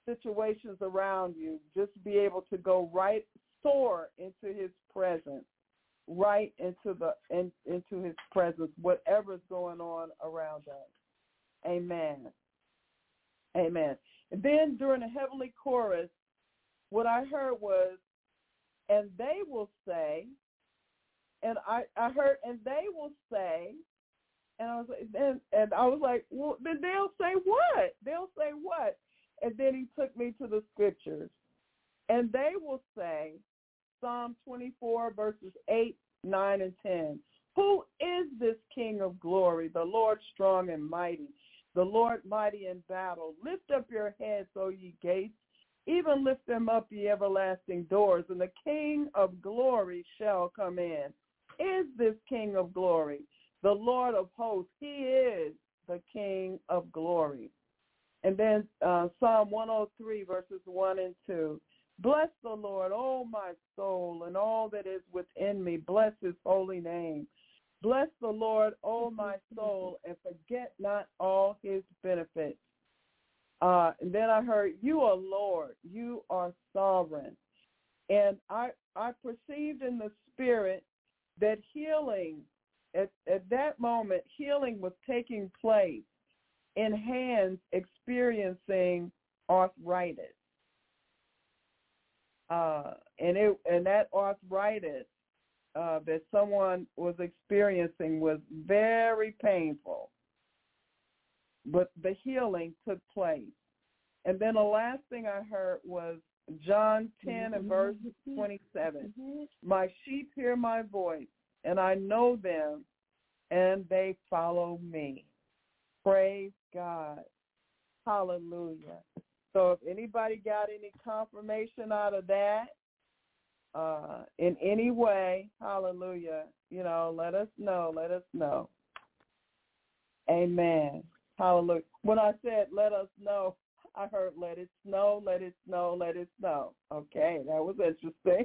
situations around you, just be able to go right, soar into his presence, right into the in, into his presence, whatever's going on around us. Amen. Amen. And then during the heavenly chorus, what I heard was, and they will say, and I, I heard, and they will say, and I was like, and, and I was like, well, then they'll say what? They'll say what? And then he took me to the scriptures, and they will say, Psalm twenty-four, verses eight, nine, and ten. Who is this King of glory, the Lord strong and mighty, the Lord mighty in battle? Lift up your heads, O ye gates, even lift them up, ye everlasting doors, and the King of glory shall come in. Is this King of glory the Lord of hosts? He is the King of glory. And then uh, Psalm one oh three, verses one and two. Bless the Lord, O my soul, and all that is within me. Bless his holy name. Bless the Lord, O my soul, and forget not all his benefits. Uh, and then I heard, you are Lord, you are sovereign. And I I perceived in the spirit that healing, at, at that moment, healing was taking place in hands experiencing arthritis. Uh, and it and that arthritis uh, that someone was experiencing was very painful. But the healing took place. And then the last thing I heard was John ten and verse twenty-seven. My sheep hear my voice, and I know them, and they follow me. Praise God. Hallelujah. So if anybody got any confirmation out of that, uh, in any way, hallelujah, you know, let us know, let us know. Amen. Hallelujah. When I said let us know, I heard let it snow, let it snow, let it snow. Okay, that was interesting.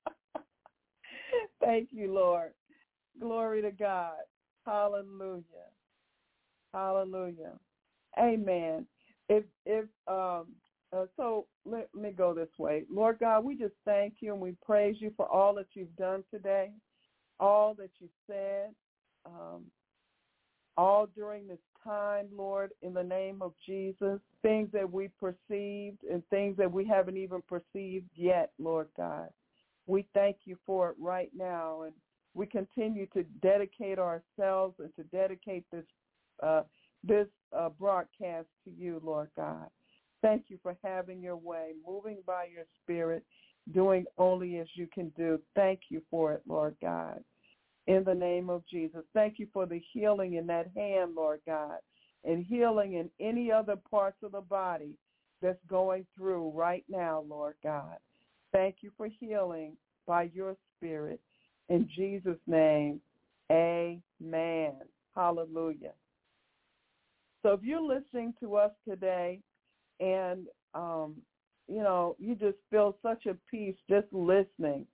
Thank you, Lord. Glory to God. Hallelujah. Hallelujah. Amen. If if um uh, so let, let me go this way. Lord God, we just thank you and we praise you for all that you've done today, all that you said, um, all during this time, Lord, in the name of Jesus, things that we perceived and things that we haven't even perceived yet, Lord God. We thank you for it right now, and we continue to dedicate ourselves and to dedicate this uh, this uh, broadcast to you, Lord God. Thank you for having your way, moving by your Spirit, doing only as you can do. Thank you for it, Lord God. In the name of Jesus. Thank you for the healing in that hand, Lord God, and healing in any other parts of the body that's going through right now, Lord God. Thank you for healing by your Spirit. In Jesus' name, amen. Hallelujah. So if you're listening to us today and, um, you know, you just feel such a peace just listening,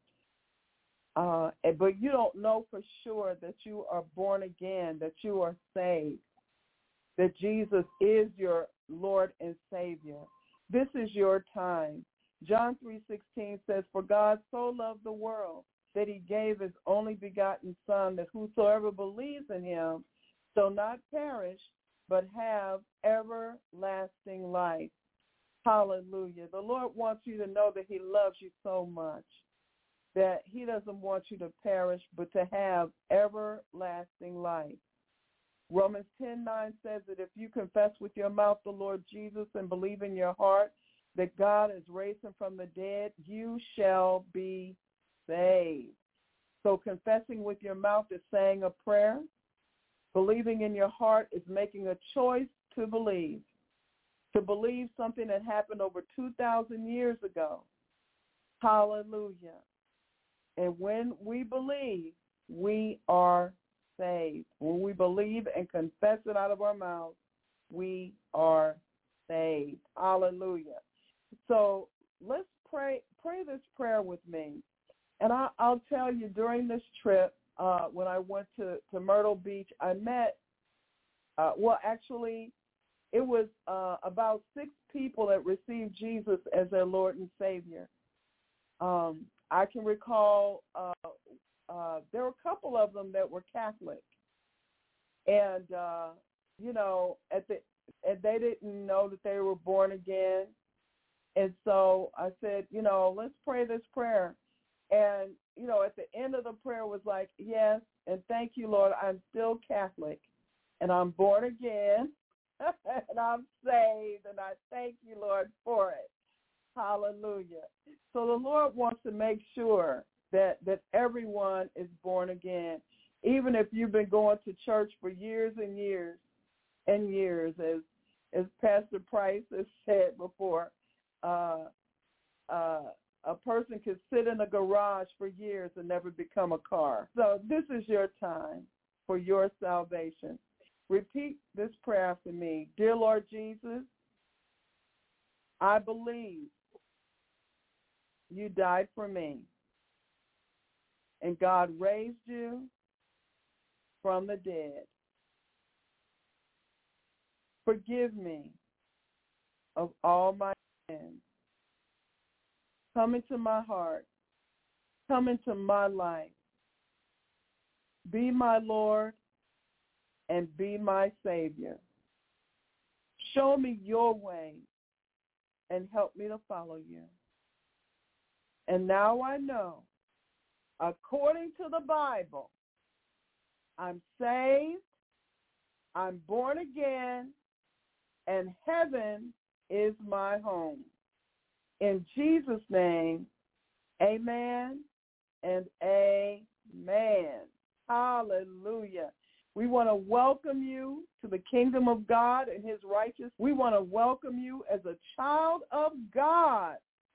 Uh, but you don't know for sure that you are born again, that you are saved, that Jesus is your Lord and Savior. This is your time. John three sixteen says, for God so loved the world that he gave his only begotten Son, that whosoever believes in him shall not perish, but have everlasting life. Hallelujah. The Lord wants you to know that he loves you so much, that he doesn't want you to perish, but to have everlasting life. Romans ten nine says that if you confess with your mouth the Lord Jesus and believe in your heart that God has raised him from the dead, you shall be saved. So confessing with your mouth is saying a prayer. Believing in your heart is making a choice to believe, to believe something that happened over two thousand years ago. Hallelujah. And when we believe, we are saved. When we believe and confess it out of our mouths, we are saved. Hallelujah. So let's pray pray this prayer with me. And I, I'll tell you, during this trip, uh, when I went to, to Myrtle Beach, I met, uh, well, actually, it was uh, about six people that received Jesus as their Lord and Savior. Um, I can recall uh, uh, there were a couple of them that were Catholic, and uh, you know, at the and they didn't know that they were born again, and so I said, you know, let's pray this prayer, and you know, at the end of the prayer was like, yes, and thank you, Lord, I'm still Catholic, and I'm born again, and I'm saved, and I thank you, Lord, for it. Hallelujah. So the Lord wants to make sure that, that everyone is born again, even if you've been going to church for years and years and years, as as Pastor Price has said before. Uh, uh, a person can sit in a garage for years and never become a car. So this is your time for your salvation. Repeat this prayer after me. Dear Lord Jesus, I believe you died for me, and God raised you from the dead. Forgive me of all my sins. Come into my heart. Come into my life. Be my Lord and be my Savior. Show me your way and help me to follow you. And now I know, according to the Bible, I'm saved, I'm born again, and heaven is my home. In Jesus' name, amen and amen. Hallelujah. We want to welcome you to the kingdom of God and his righteousness. We want to welcome you as a child of God.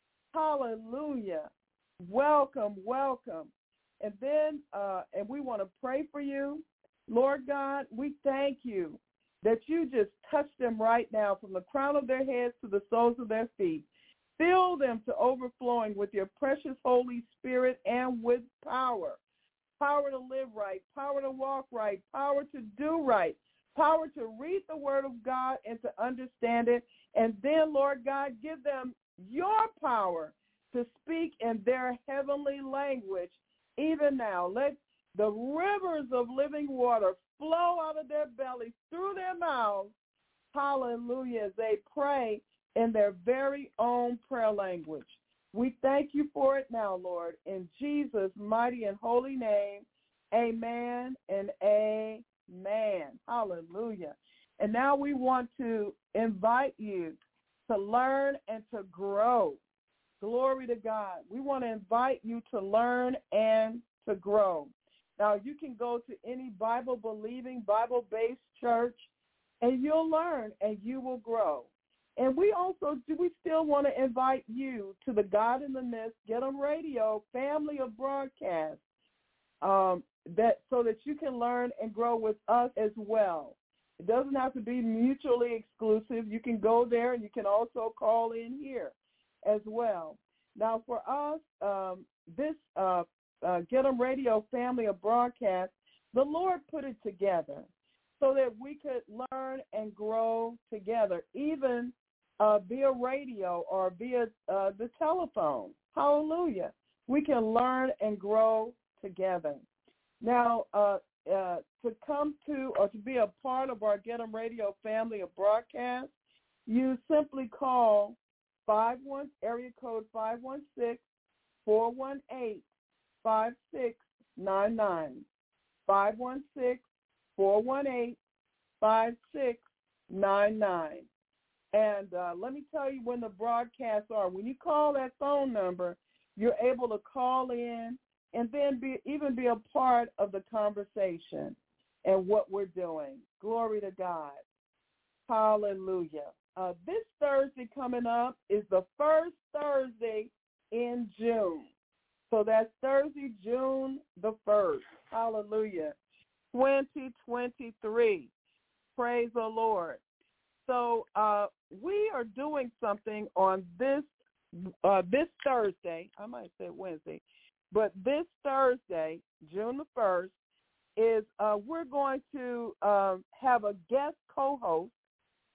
Hallelujah. Welcome, welcome. And then, uh, and we want to pray for you. Lord God, we thank you that you just touch them right now from the crown of their heads to the soles of their feet. Fill them to overflowing with your precious Holy Spirit and with power. Power to live right, power to walk right, power to do right, power to read the word of God and to understand it. And then, Lord God, give them your power to speak in their heavenly language even now. Let the rivers of living water flow out of their bellies, through their mouths, hallelujah, as they pray in their very own prayer language. We thank you for it now, Lord, in Jesus' mighty and holy name, amen and amen. Hallelujah. And now we want to invite you to learn and to grow. Glory to God. We want to invite you to learn and to grow. Now, you can go to any Bible-believing, Bible-based church, and you'll learn and you will grow. And we also, do we still want to invite you to the God in the Midst, Get 'em Radio family of broadcasts, um, that so that you can learn and grow with us as well. It doesn't have to be mutually exclusive. You can go there and you can also call in here as well. Now, for us, um, this uh, uh, Get 'em Radio family of broadcasts, the Lord put it together so that we could learn and grow together, even uh, via radio or via uh, the telephone. Hallelujah. We can learn and grow together. Now, uh, uh, to come to or to be a part of our Get 'em Radio family of broadcasts, you simply call five one area code five one six, four one eight, five six nine nine. five one six, four one eight, five six nine nine. And uh, let me tell you when the broadcasts are. When you call that phone number, you're able to call in and then be even be a part of the conversation and what we're doing. Glory to God. Hallelujah. Uh, this Thursday coming up is the first Thursday in June. So that's Thursday, June the first. Hallelujah. twenty twenty-three. Praise the Lord. So uh, we are doing something on this uh, this Thursday. I might say Wednesday. But this Thursday, June the first, is uh, we're going to um, have a guest co-host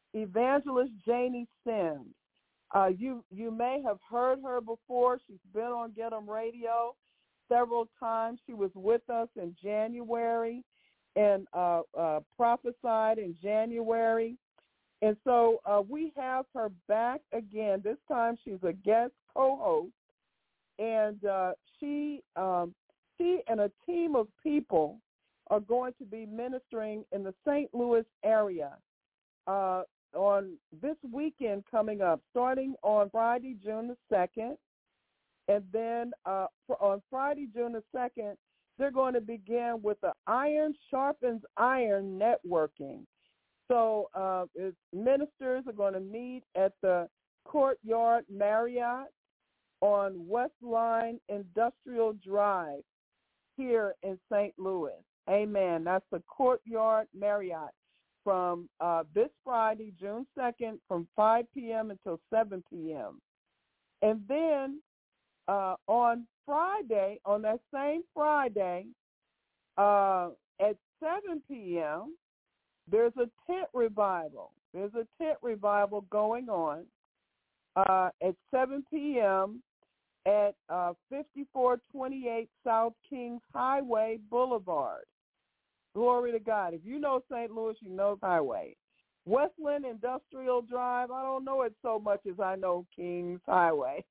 Evangelist Janie Sims. Uh, you you may have heard her before. She's been on Get 'em Radio several times. She was with us in January and uh, uh, prophesied in January. And so uh, we have her back again. This time she's a guest co-host. And uh, she, um, she and a team of people are going to be ministering in the Saint Louis area uh, on this weekend coming up, starting on Friday, June the second. And then uh, for, on Friday, June the second, they're going to begin with the Iron Sharpens Iron networking. So uh, it's, ministers are going to meet at the Courtyard Marriott on Westline Industrial Drive here in Saint Louis. Amen. That's the Courtyard Marriott from uh, this Friday, June second, from five p.m. until seven p.m. And then uh, on Friday, on that same Friday, uh, at seven p.m., there's a tent revival. There's a tent revival going on uh, at seven p.m. at uh, fifty-four twenty-eight South Kings Highway Boulevard. Glory to God. If you know Saint Louis, you know Highway. Westland Industrial Drive, I don't know it so much as I know Kings Highway.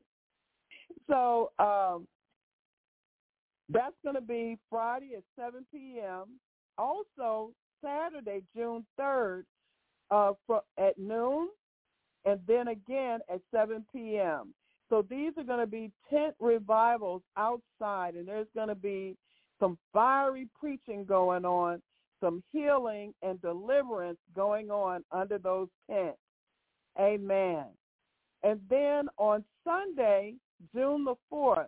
so um, that's going to be Friday at seven p.m. Also, Saturday, June third, uh, for, at noon, and then again at seven p.m. So these are going to be tent revivals outside, and there's going to be some fiery preaching going on, some healing and deliverance going on under those tents. Amen. And then on Sunday, June the fourth,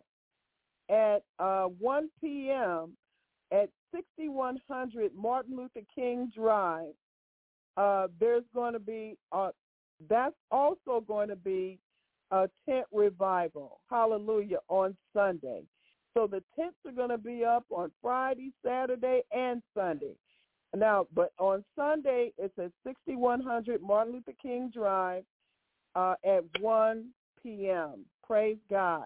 at uh, one p.m., at sixty-one hundred Martin Luther King Drive, uh, there's going to be, uh, that's also going to be a tent revival, hallelujah, on Sunday. So the tents are going to be up on Friday, Saturday, and Sunday. Now, but on Sunday, it's at sixty-one hundred Martin Luther King Drive uh, at one p.m. Praise God.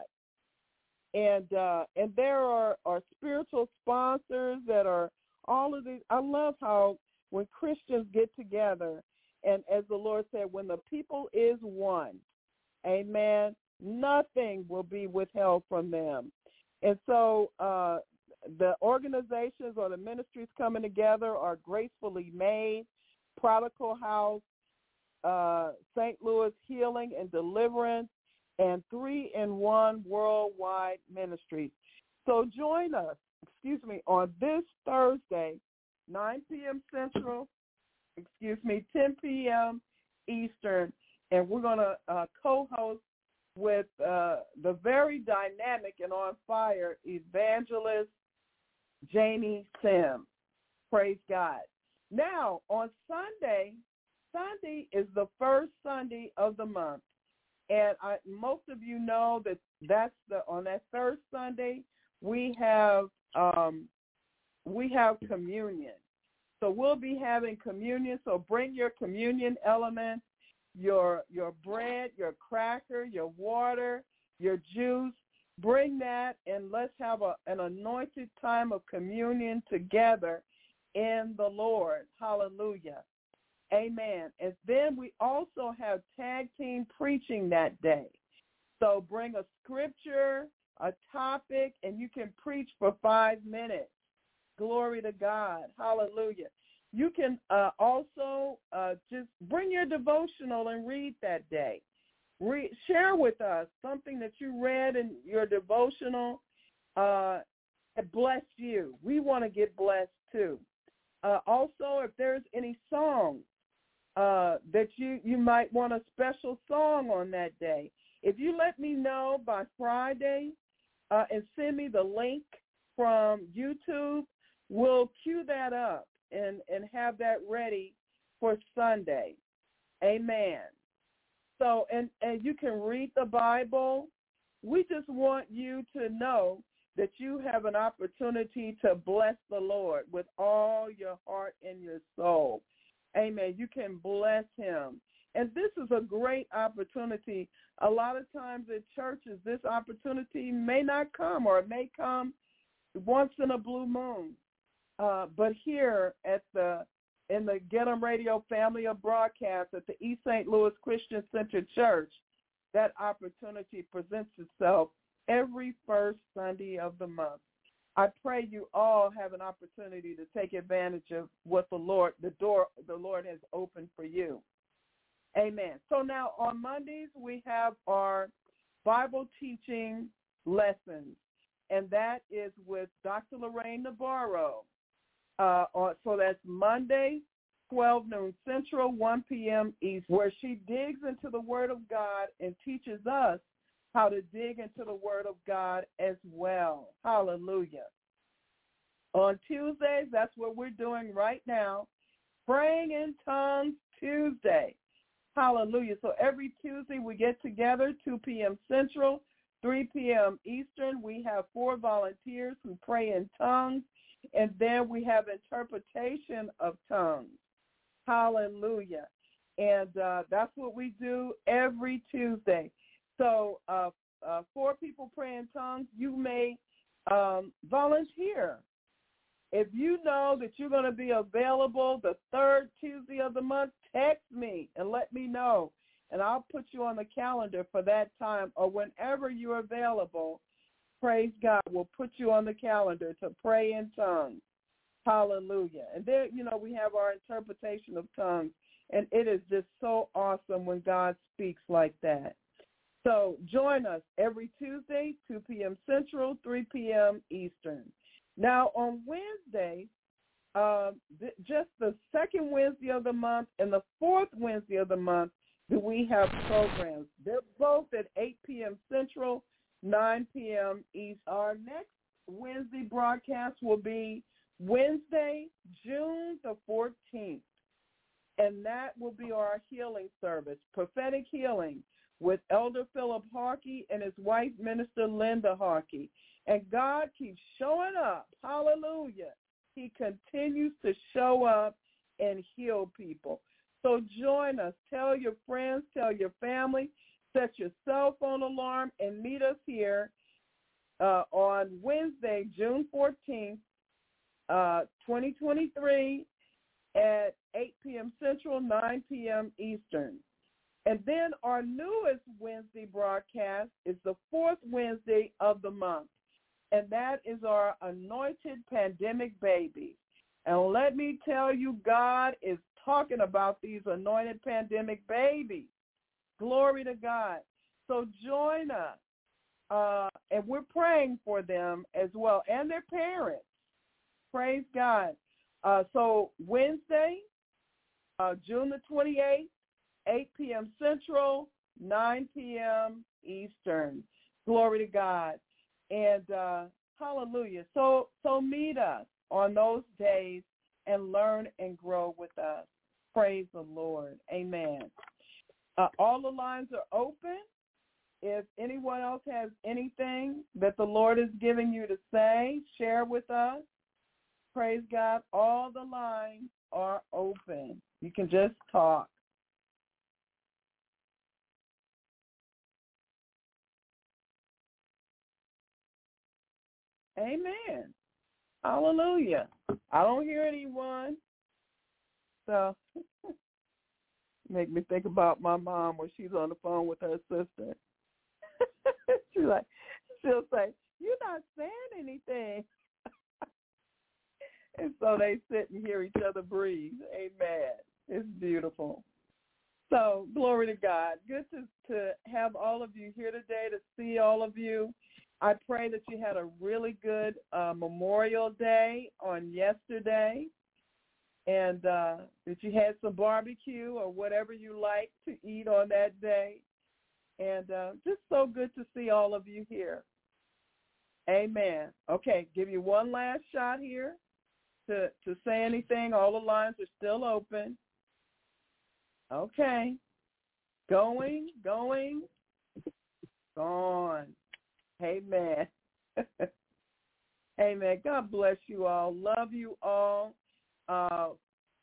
And uh, and there are, are spiritual sponsors that are all of these. I love how when Christians get together, and as the Lord said, when the people is one, amen, nothing will be withheld from them. And so uh, the organizations or the ministries coming together are Gracefully Made, Prodigal House, uh, Saint Louis Healing and Deliverance, and Three in One Worldwide Ministries. So join us, excuse me, on this Thursday, nine p.m. Central, excuse me, ten p.m. Eastern, and we're going to uh, co-host with uh, the very dynamic and on fire Evangelist Janie Sims. Praise God. Now, on Sunday, Sunday is the first Sunday of the month. And I, most of you know that that's the on that first Sunday we have um, we have communion. So we'll be having communion. So bring your communion elements, your your bread, your cracker, your water, your juice. Bring that, and let's have a, an anointed time of communion together in the Lord. Hallelujah. Amen. And then we also have tag team preaching that day. So bring a scripture, a topic, and you can preach for five minutes. Glory to God. Hallelujah. You can uh, also uh, just bring your devotional and read that day. Re- share with us something that you read in your devotional uh, that blessed you. We want to get blessed too. Uh, also, if there's any songs uh, that you, you might want a special song on that day, if you let me know by Friday uh, and send me the link from YouTube, we'll cue that up and, and have that ready for Sunday. Amen. So, and, and you can read the Bible. We just want you to know that you have an opportunity to bless the Lord with all your heart and your soul. Amen. You can bless him. And this is a great opportunity. A lot of times at churches, this opportunity may not come, or it may come once in a blue moon. Uh, but here at the in the Get 'em Radio family of broadcasts at the East Saint Louis Christian Center Church, that opportunity presents itself every first Sunday of the month. I pray you all have an opportunity to take advantage of what the Lord, the door the Lord has opened for you. Amen. So now on Mondays, we have our Bible teaching lessons, and that is with Doctor Lorraine Navarro. Uh, so that's Monday, twelve noon Central, one p.m. East, where she digs into the Word of God and teaches us how to dig into the Word of God as well. Hallelujah. On Tuesdays, that's what we're doing right now, Praying in Tongues Tuesday. Hallelujah. So every Tuesday we get together, two p.m. Central, three p.m. Eastern. We have four volunteers who pray in tongues, and then we have interpretation of tongues. Hallelujah. And uh, that's what we do every Tuesday. So uh, uh, four people pray in tongues. You may um, volunteer. If you know that you're going to be available the third Tuesday of the month, text me and let me know, and I'll put you on the calendar for that time, or whenever you're available. Praise God, we'll put you on the calendar to pray in tongues. Hallelujah. And there, you know, we have our interpretation of tongues, and it is just so awesome when God speaks like that. So join us every Tuesday, two p.m. Central, three p.m. Eastern. Now, on Wednesday, uh, th- just the second Wednesday of the month and the fourth Wednesday of the month, do we have programs. They're both at eight p.m. Central, nine p.m. East. Our next Wednesday broadcast will be Wednesday, June the fourteenth, and that will be our healing service, prophetic healing, with Elder Philip Harkey and his wife, Minister Linda Harkey. And God keeps showing up. Hallelujah. He continues to show up and heal people. So join us. Tell your friends, tell your family, set your cell phone alarm, and meet us here uh, on Wednesday, June fourteenth, uh, twenty twenty-three at eight p.m. Central, nine p.m. Eastern. And then our newest Wednesday broadcast is the fourth Wednesday of the month, and that is our Anointed Pandemic Babies. And let me tell you, God is talking about these anointed pandemic babies. Glory to God. So join us, uh, and we're praying for them as well, and their parents. Praise God. Uh, so Wednesday, uh, June the twenty-eighth, eight p.m. Central, nine p.m. Eastern. Glory to God. And uh, hallelujah. So so meet us on those days and learn and grow with us. Praise the Lord. Amen. Uh, all the lines are open. If anyone else has anything that the Lord is giving you to say, share with us. Praise God. All the lines are open. You can just talk. Amen. Hallelujah. I don't hear anyone. So make me think about my mom when she's on the phone with her sister. She's like, she'll say, "You're not saying anything." And so they sit and hear each other breathe. Amen. It's beautiful. So glory to God. Good to, to have all of you here today, to see all of you. I pray that you had a really good uh, Memorial Day on yesterday, and uh, that you had some barbecue or whatever you like to eat on that day. And uh, just so good to see all of you here. Amen. Okay, give you one last shot here to, to say anything. All the lines are still open. Okay. Going, going, gone. Amen. Amen. God bless you all. Love you all. Uh,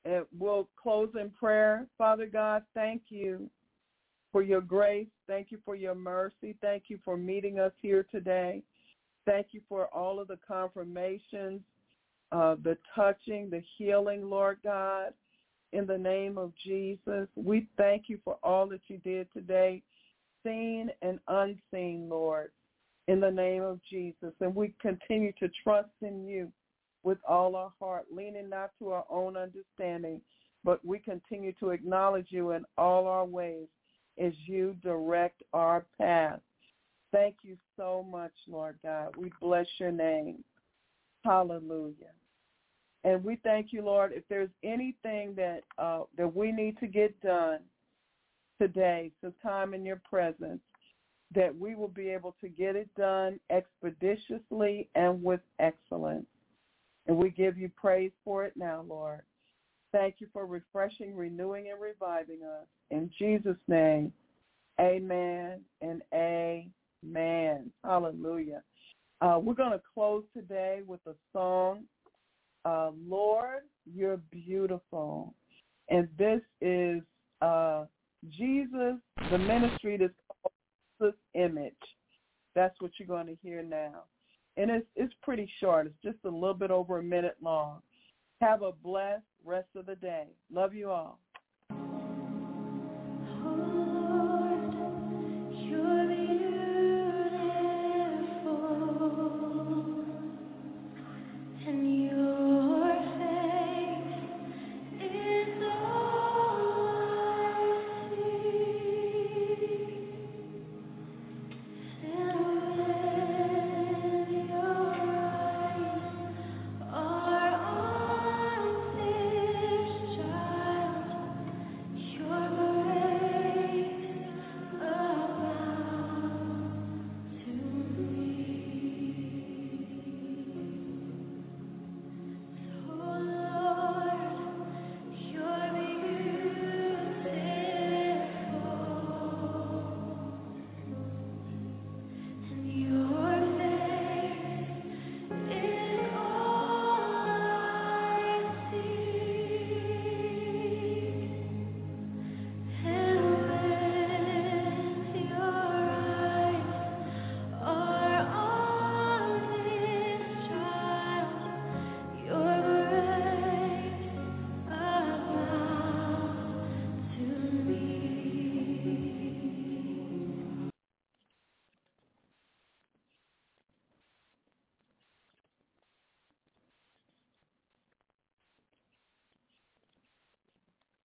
And we'll close in prayer. Father God, thank you for your grace. Thank you for your mercy. Thank you for meeting us here today. Thank you for all of the confirmations, uh, the touching, the healing, Lord God. In the name of Jesus, we thank you for all that you did today, seen and unseen, Lord, in the name of Jesus. And we continue to trust in you with all our heart, leaning not to our own understanding, but we continue to acknowledge you in all our ways as you direct our path. Thank you so much, Lord God. We bless your name. Hallelujah. And we thank you, Lord, if there's anything that uh, that we need to get done today, so time in your presence, that we will be able to get it done expeditiously and with excellence. And we give you praise for it now, Lord. Thank you for refreshing, renewing, and reviving us. In Jesus' name, amen and amen. Hallelujah. Uh, we're going to close today with a song, uh, Lord, You're Beautiful. And this is uh, Jesus, the ministry that's called Jesus Image. That's what you're going to hear now. And it's it's pretty short. It's just a little bit over a minute long. Have a blessed rest of the day. Love you all.